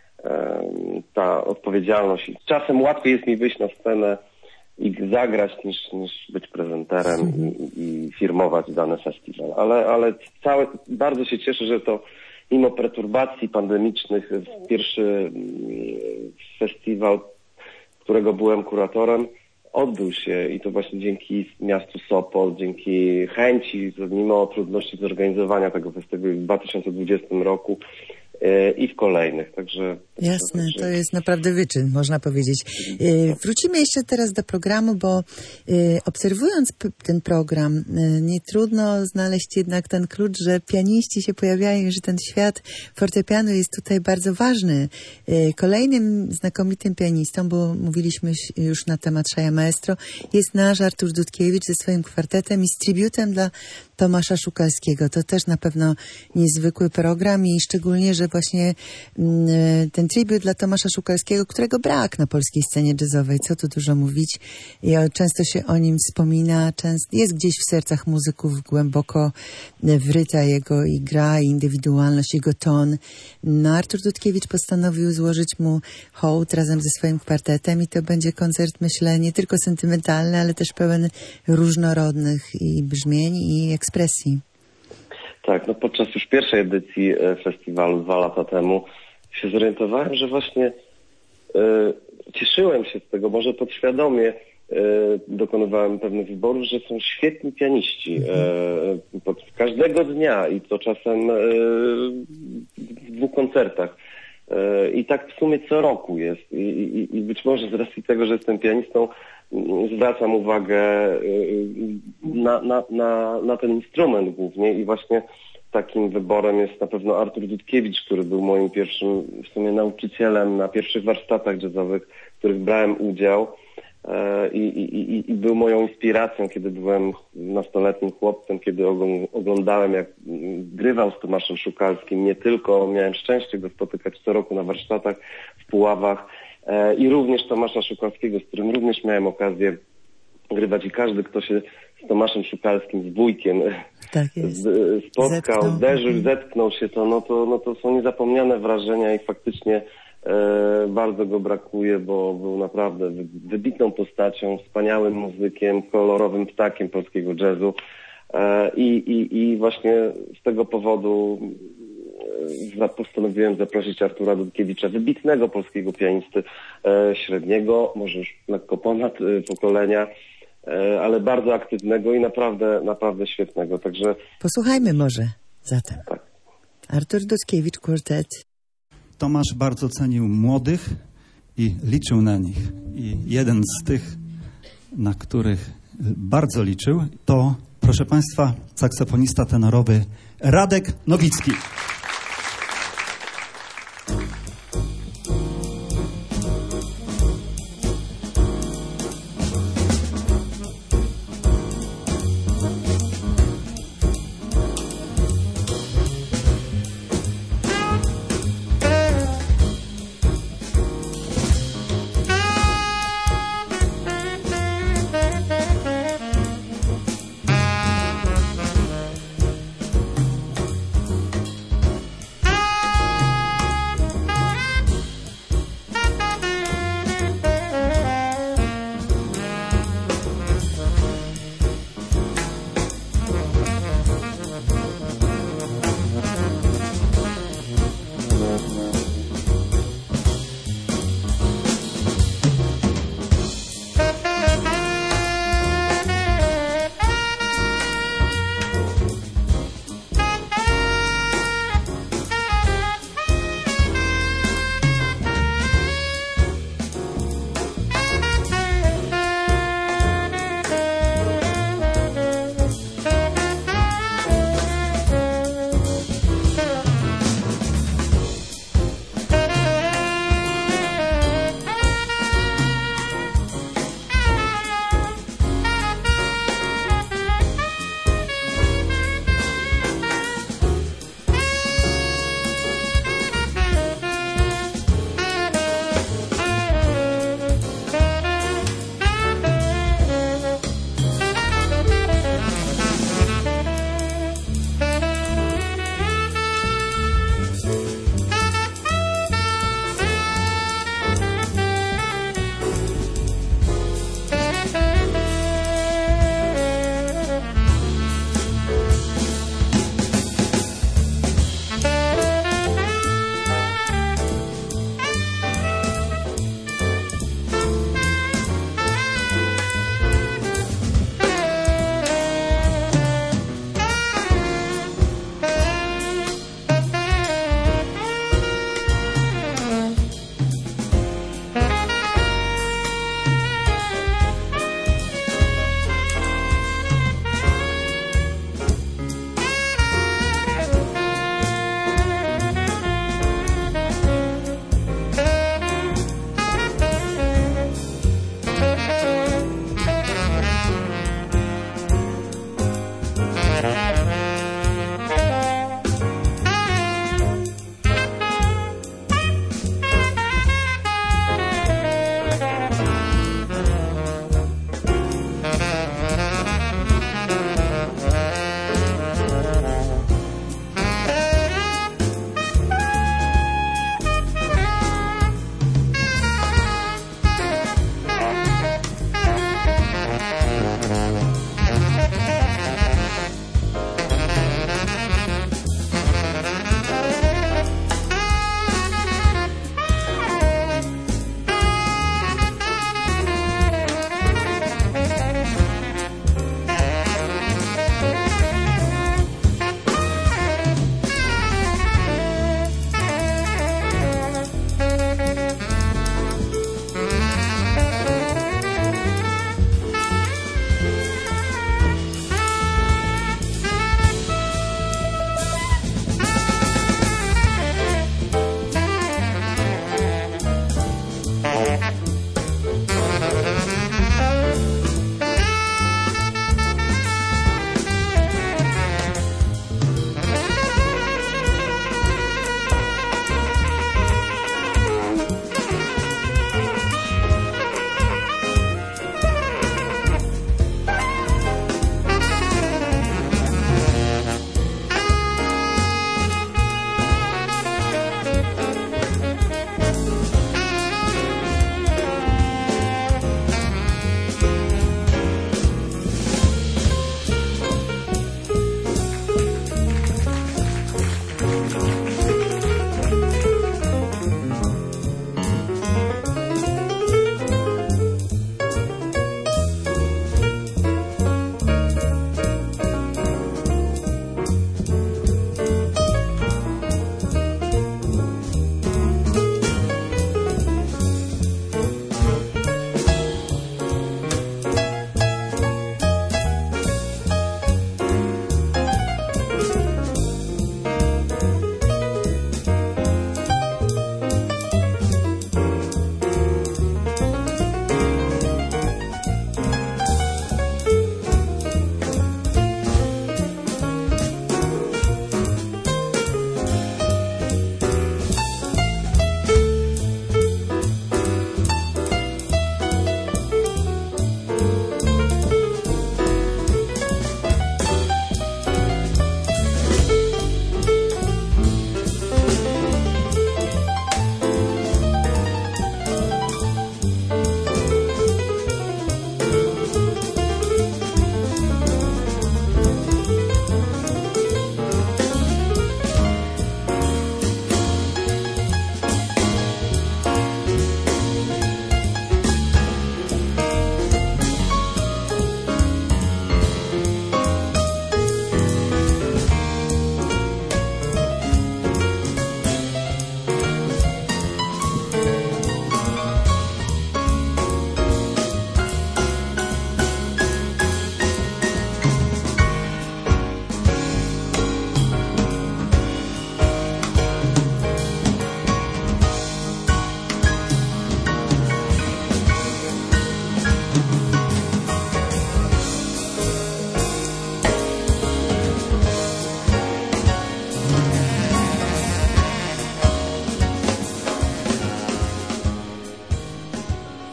ta odpowiedzialność. Czasem łatwiej jest mi wyjść na scenę i zagrać niż być prezenterem i firmować dany festiwal. Ale bardzo się cieszę, że to mimo perturbacji pandemicznych pierwszy festiwal, którego byłem kuratorem, odbył się i to właśnie dzięki miastu Sopot, dzięki chęci, mimo trudności zorganizowania tego festiwalu w 2020 roku i w kolejnych. Także jasne, to jest naprawdę wyczyn, można powiedzieć. Wrócimy jeszcze teraz do programu, bo obserwując ten program, nie trudno znaleźć jednak ten klucz, że pianiści się pojawiają, że ten świat fortepianu jest tutaj bardzo ważny. Kolejnym znakomitym pianistą, bo mówiliśmy już na temat Szaja Maestro, jest nasz Artur Dudkiewicz ze swoim kwartetem i z tributem dla Tomasza Szukalskiego. To też na pewno niezwykły program i szczególnie, że właśnie ten tribut dla Tomasza Szukalskiego, którego brak na polskiej scenie jazzowej, co tu dużo mówić. Często się o nim wspomina, jest gdzieś w sercach muzyków głęboko wryta jego i gra, i indywidualność, jego ton. No, Artur Dudkiewicz postanowił złożyć mu hołd razem ze swoim kwartetem i to będzie koncert, myślę, nie tylko sentymentalny, ale też pełen różnorodnych i brzmień, i ekspresji. Tak, no podczas już pierwszej edycji festiwalu 2 lata temu się zorientowałem, że właśnie cieszyłem się z tego, może podświadomie dokonywałem pewnych wyborów, że są świetni pianiści każdego dnia i to czasem w 2 koncertach. I tak w sumie co roku jest. I być może z racji tego, że jestem pianistą, zwracam uwagę na ten instrument głównie i właśnie takim wyborem jest na pewno Artur Dudkiewicz, który był moim pierwszym w sumie nauczycielem na pierwszych warsztatach jazzowych, w których brałem udział i był moją inspiracją, kiedy byłem nastoletnim chłopcem, kiedy oglądałem, jak grywał z Tomaszem Szukalskim. Nie tylko miałem szczęście go spotykać co roku na warsztatach w Puławach i również Tomasza Szukalskiego, z którym również miałem okazję grywać i każdy, kto się z Tomaszem Szukalskim, z wujkiem spotkał, zderzył, zetknął się, to są niezapomniane wrażenia i faktycznie bardzo go brakuje, bo był naprawdę wybitną postacią, wspaniałym muzykiem, kolorowym ptakiem polskiego jazzu i właśnie z tego powodu postanowiłem zaprosić Artura Dudkiewicza, wybitnego polskiego pianisty średniego, może już lekko ponad pokolenia, ale bardzo aktywnego i naprawdę świetnego. Także posłuchajmy może zatem. Tak. Artur Dudkiewicz, kwartet. Tomasz bardzo cenił młodych i liczył na nich. I jeden z tych, na których bardzo liczył, to proszę Państwa, saksofonista tenorowy Radek Nowicki.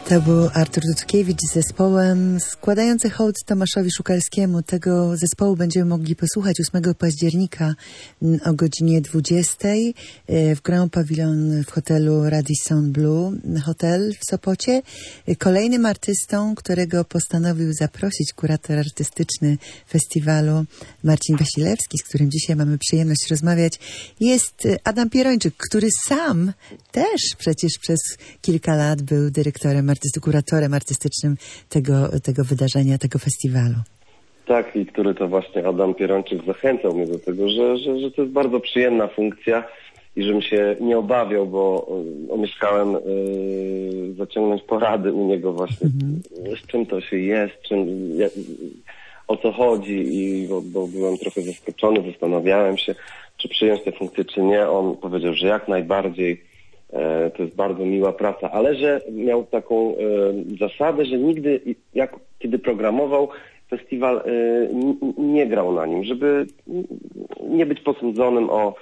To był Artur Dudkiewicz z zespołem składający hołd Tomaszowi Szukalskiemu. Tego zespołu będziemy mogli posłuchać 8 października o godzinie 20 w Grand Pavillon w hotelu Radisson Blu Hotel w Sopocie. Kolejnym artystą, którego postanowił zaprosić kurator artystyczny festiwalu Marcin Wasilewski, z którym dzisiaj mamy przyjemność rozmawiać, jest Adam Pierończyk, który sam też przecież przez kilka lat był dyrektorem kuratorem artystycznym tego wydarzenia, tego festiwalu. Tak, i który to właśnie Adam Pierończyk zachęcał mnie do tego, że to jest bardzo przyjemna funkcja i żebym się nie obawiał, bo omieszkałem zaciągnąć porady u niego właśnie, z czym to się jest, o co chodzi, bo byłem trochę zaskoczony, zastanawiałem się, czy przyjąć tę funkcję, czy nie. On powiedział, że jak najbardziej. To jest bardzo miła praca, ale że miał taką zasadę, że nigdy, kiedy programował festiwal, nie grał na nim, żeby nie być posądzonym o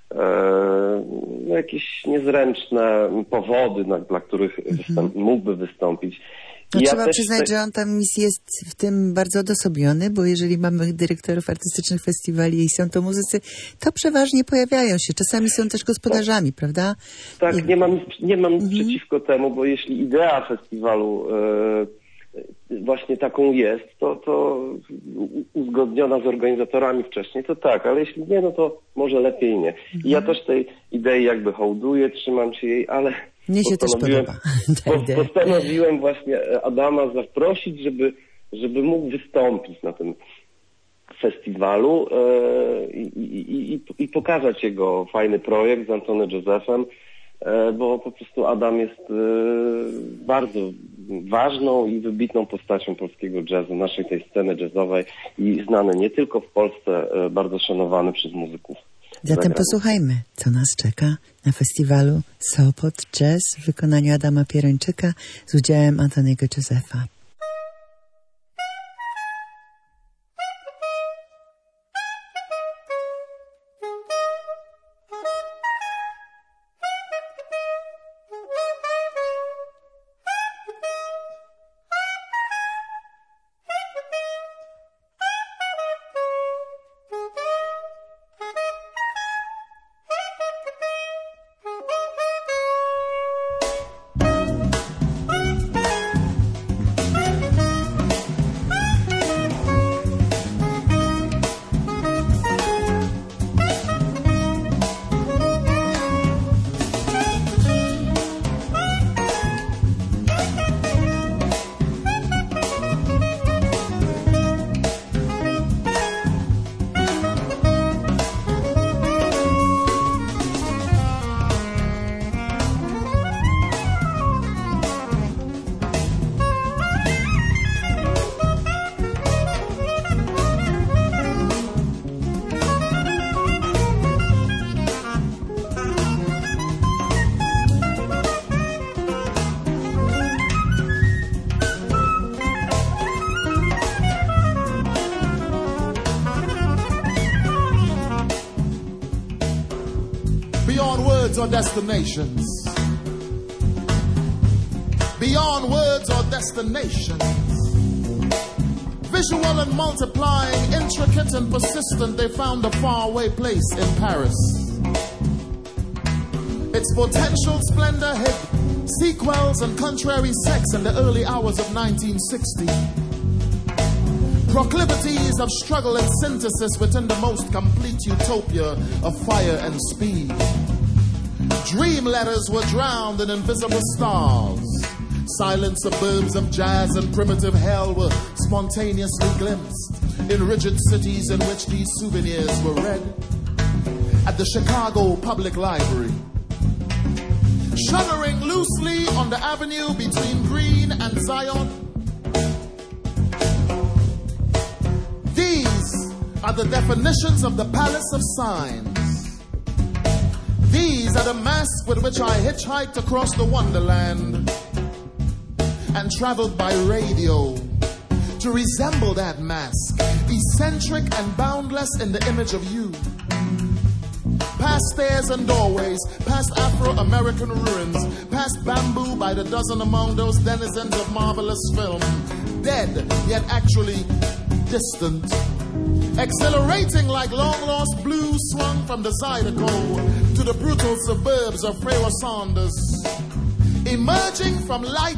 jakieś niezręczne powody, dla których mógłby wystąpić. No, trzeba przyznać, że on tam jest w tym bardzo odosobniony, bo jeżeli mamy dyrektorów artystycznych festiwali i są to muzycy, to przeważnie pojawiają się. Czasami są też gospodarzami, prawda? Tak, nie mam nic przeciwko temu, bo jeśli idea festiwalu właśnie taką jest, to uzgodniona z organizatorami wcześniej, to tak, ale jeśli nie, no to może lepiej nie. I ja też tej idei jakby hołduję, trzymam się jej, ale mnie się też podoba. Postanowiłem właśnie Adama zaprosić, żeby mógł wystąpić na tym festiwalu i pokazać jego fajny projekt z Antony Josephem, bo po prostu Adam jest bardzo ważną i wybitną postacią polskiego jazzu, naszej tej sceny jazzowej i znany nie tylko w Polsce, bardzo szanowany przez muzyków. Zatem posłuchajmy, co nas czeka na festiwalu Sopot Jazz w wykonaniu Adama Pierończyka z udziałem Antoniego Josepha. Or destinations, beyond words or destinations, visual and multiplying, intricate and persistent, they found a faraway place in Paris. Its potential splendor hid sequels and contrary sex in the early hours of 1960. Proclivities of struggle and synthesis within the most complete utopia of fire and speed. Dream letters were drowned in invisible stars. Silent suburbs of jazz and primitive hell were spontaneously glimpsed in rigid cities in which these souvenirs were read. At the Chicago Public Library, shuddering loosely on the avenue between Green and Zion, these are the definitions of the Palace of Signs. These are the masks with which I hitchhiked across the wonderland and traveled by radio to resemble that mask, eccentric and boundless in the image of you. Past stairs and doorways, past Afro-American ruins, past bamboo by the dozen among those denizens of marvelous film. Dead, yet actually distant. Exhilarating like long-lost blues swung from the Zydeco to the brutal suburbs of Frewa Saunders. Emerging from light,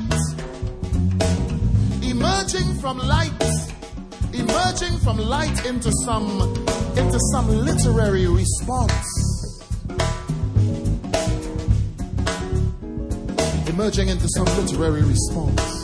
emerging from light, emerging from light into some literary response. Emerging into some literary response.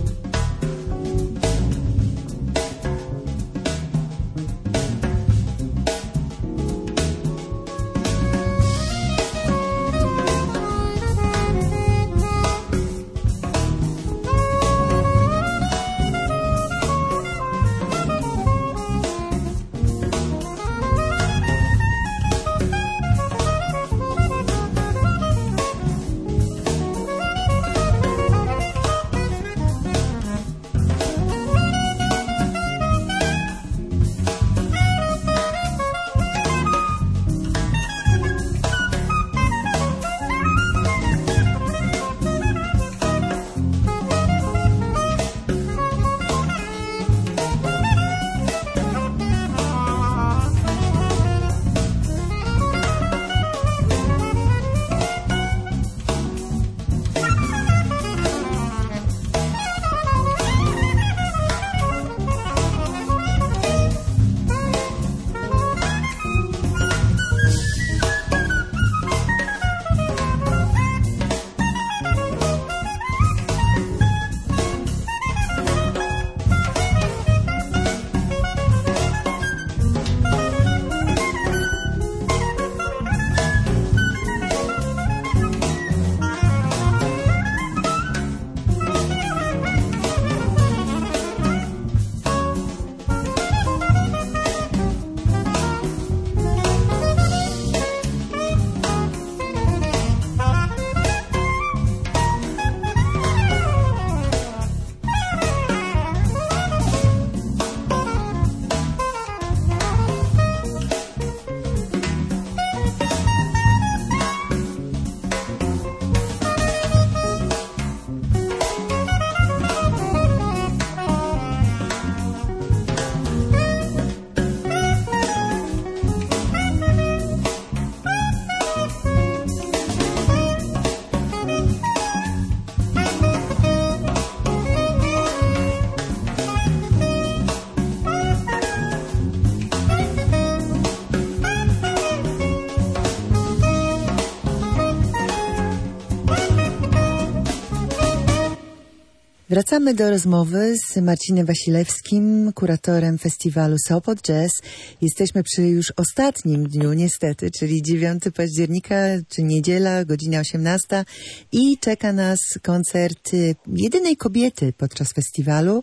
Wracamy do rozmowy z Marcinem Wasilewskim, kuratorem festiwalu Sopot Jazz. Jesteśmy przy już ostatnim dniu niestety, czyli 9 października, czy niedziela, godzina 18 i czeka nas koncert jedynej kobiety podczas festiwalu,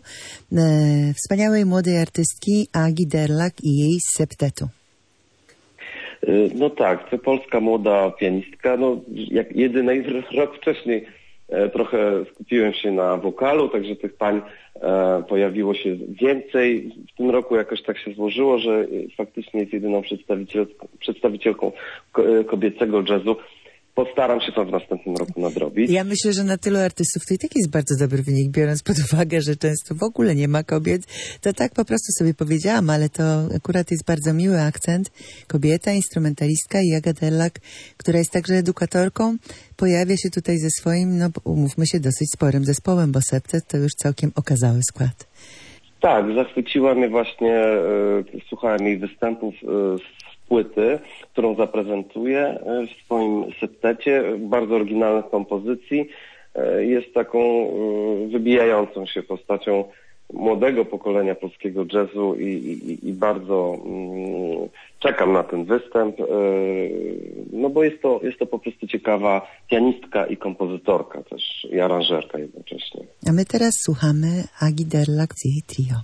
wspaniałej młodej artystki Agi Derlak i jej septetu. No tak, to polska młoda pianistka, no jak jedynej rok wcześniej trochę skupiłem się na wokalu, także tych pań pojawiło się więcej. W tym roku jakoś tak się złożyło, że faktycznie jest jedyną przedstawicielką kobiecego jazzu. Postaram się to w następnym roku nadrobić. Ja myślę, że na tylu artystów to i tak jest bardzo dobry wynik, biorąc pod uwagę, że często w ogóle nie ma kobiet. To tak po prostu sobie powiedziałam, ale to akurat jest bardzo miły akcent. Kobieta, instrumentalistka i Aga Derlak, która jest także edukatorką, pojawia się tutaj ze swoim, no umówmy się, dosyć sporym zespołem, bo septet to już całkiem okazały skład. Tak, zachwyciła mnie właśnie, słuchałem jej występów z płyty, którą zaprezentuję w swoim septecie, bardzo oryginalnych kompozycji. Jest taką wybijającą się postacią młodego pokolenia polskiego jazzu i bardzo czekam na ten występ, no bo jest to po prostu ciekawa pianistka i kompozytorka też, i aranżerka jednocześnie. A my teraz słuchamy Agi Derlak z jej trio.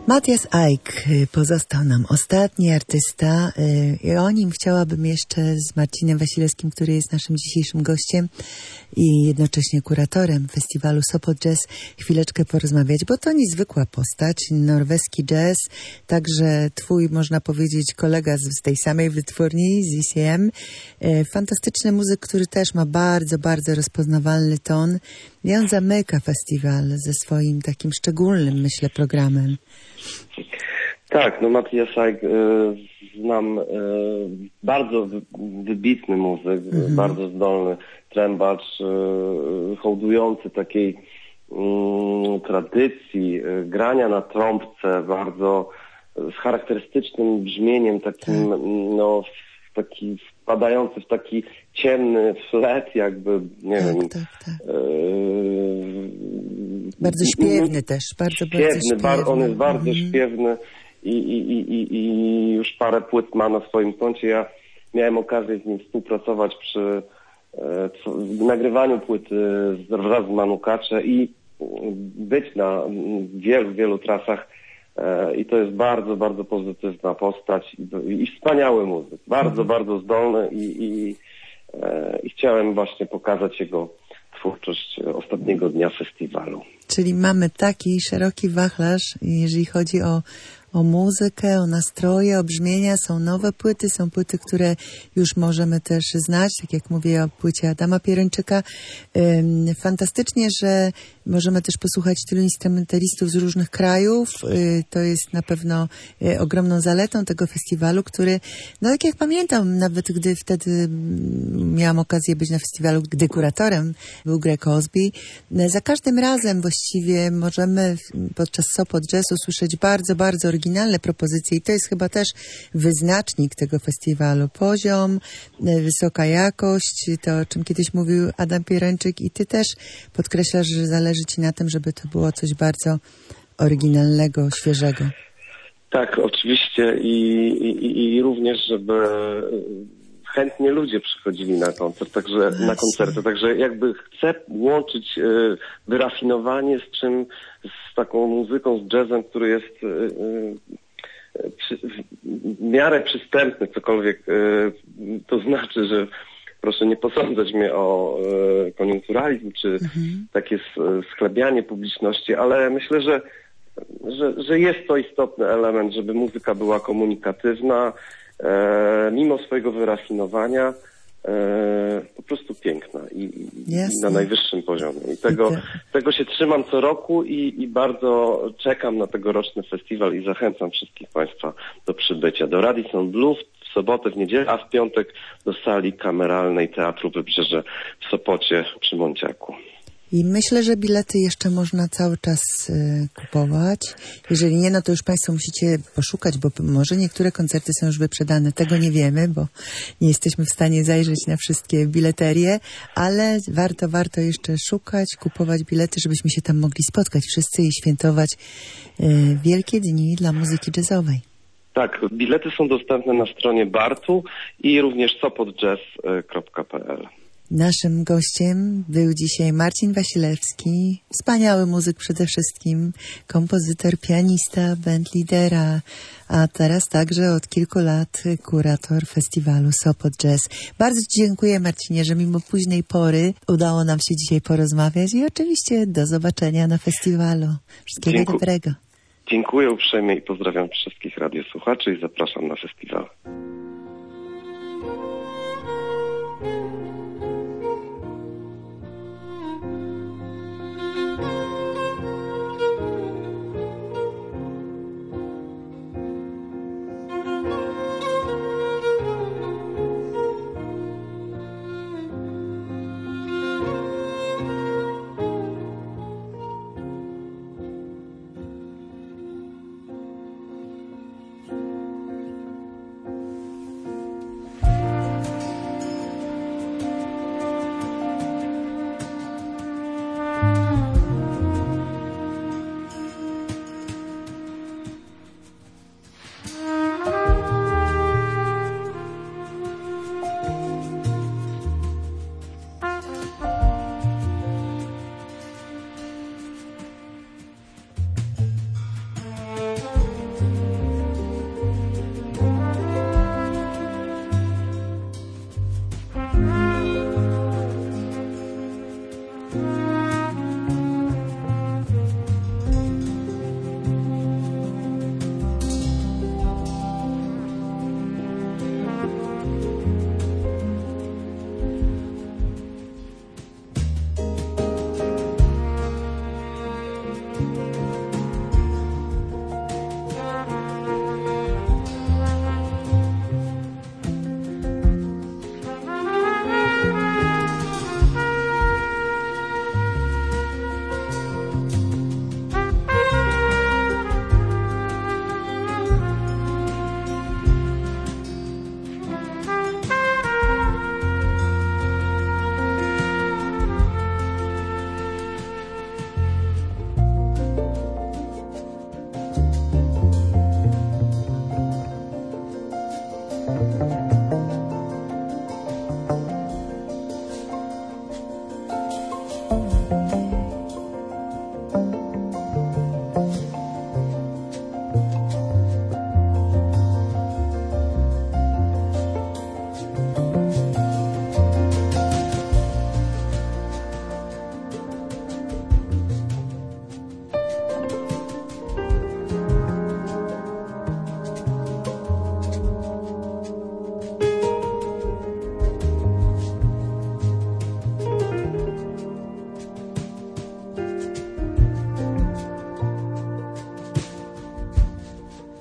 Matthias Eick pozostał nam ostatni artysta i o nim chciałabym jeszcze z Marcinem Wasilewskim, który jest naszym dzisiejszym gościem i jednocześnie kuratorem festiwalu Sopot Jazz, chwileczkę porozmawiać, bo to niezwykła postać, norweski jazz, także twój, można powiedzieć, kolega z tej samej wytwórni, z ECM. Fantastyczny muzyk, który też ma bardzo, bardzo rozpoznawalny ton i on zamyka festiwal ze swoim takim szczególnym, myślę, programem. Tak, no Matthias Eick, znam bardzo wybitny muzyk, bardzo zdolny trębacz, hołdujący takiej tradycji grania na trąbce, bardzo z charakterystycznym brzmieniem, takim taki wpadający w taki ciemny flet, jakby, nie wiem. Bardzo śpiewny też, bardzo śpiewny. On jest bardzo śpiewny i już parę płyt ma na swoim koncie. Ja miałem okazję z nim współpracować przy nagrywaniu płyty wraz z Manu Katché i być na wielu trasach. I to jest bardzo, bardzo pozytywna postać i wspaniały muzyk. Bardzo, bardzo zdolny i chciałem właśnie pokazać jego twórczość ostatniego dnia festiwalu. Czyli mamy taki szeroki wachlarz, jeżeli chodzi o muzykę, o nastroje, o brzmienia. Są nowe płyty, są płyty, które już możemy też znać, tak jak mówię o płycie Adama Pierończyka. Fantastycznie, że możemy też posłuchać tylu instrumentalistów z różnych krajów. To jest na pewno ogromną zaletą tego festiwalu, który, no tak jak pamiętam, nawet gdy wtedy miałam okazję być na festiwalu, gdy kuratorem był Greg Osby, za każdym razem właściwie możemy podczas Sopot Jazz usłyszeć bardzo, bardzo oryginalne propozycje i to jest chyba też wyznacznik tego festiwalu. Poziom, wysoka jakość, to o czym kiedyś mówił Adam Pierończyk i ty też podkreślasz, że zależy ci na tym, żeby to było coś bardzo oryginalnego, świeżego. Tak, oczywiście i również, żeby chętnie ludzie przychodzili na koncert, na koncerty, także jakby chcę łączyć wyrafinowanie z taką muzyką, z jazzem, który jest w miarę przystępny, cokolwiek to znaczy, że proszę nie posądzać mnie o koniunkturalizm czy takie schlebianie publiczności, ale myślę, że jest to istotny element, żeby muzyka była komunikatywna, mimo swojego wyrafinowania, po prostu piękna i na najwyższym poziomie. I tego się trzymam co roku i bardzo czekam na tegoroczny festiwal i zachęcam wszystkich Państwa do przybycia do Radisson Blu w sobotę, w niedzielę, a w piątek do sali kameralnej Teatru Wybrzeże w Sopocie przy Monciaku. I myślę, że bilety jeszcze można cały czas kupować. Jeżeli nie, no to już Państwo musicie poszukać, bo może niektóre koncerty są już wyprzedane. Tego nie wiemy, bo nie jesteśmy w stanie zajrzeć na wszystkie bileterie, ale warto jeszcze szukać, kupować bilety, żebyśmy się tam mogli spotkać wszyscy i świętować wielkie dni dla muzyki jazzowej. Tak, bilety są dostępne na stronie Bartu i również sopotjazz.pl. Naszym gościem był dzisiaj Marcin Wasilewski, wspaniały muzyk przede wszystkim, kompozytor, pianista, bandlidera, a teraz także od kilku lat kurator festiwalu Sopot Jazz. Bardzo Ci dziękuję, Marcinie, że mimo późnej pory udało nam się dzisiaj porozmawiać i oczywiście do zobaczenia na festiwalu. Wszystkiego dobrego. Dziękuję uprzejmie i pozdrawiam wszystkich radiosłuchaczy i zapraszam na festiwal.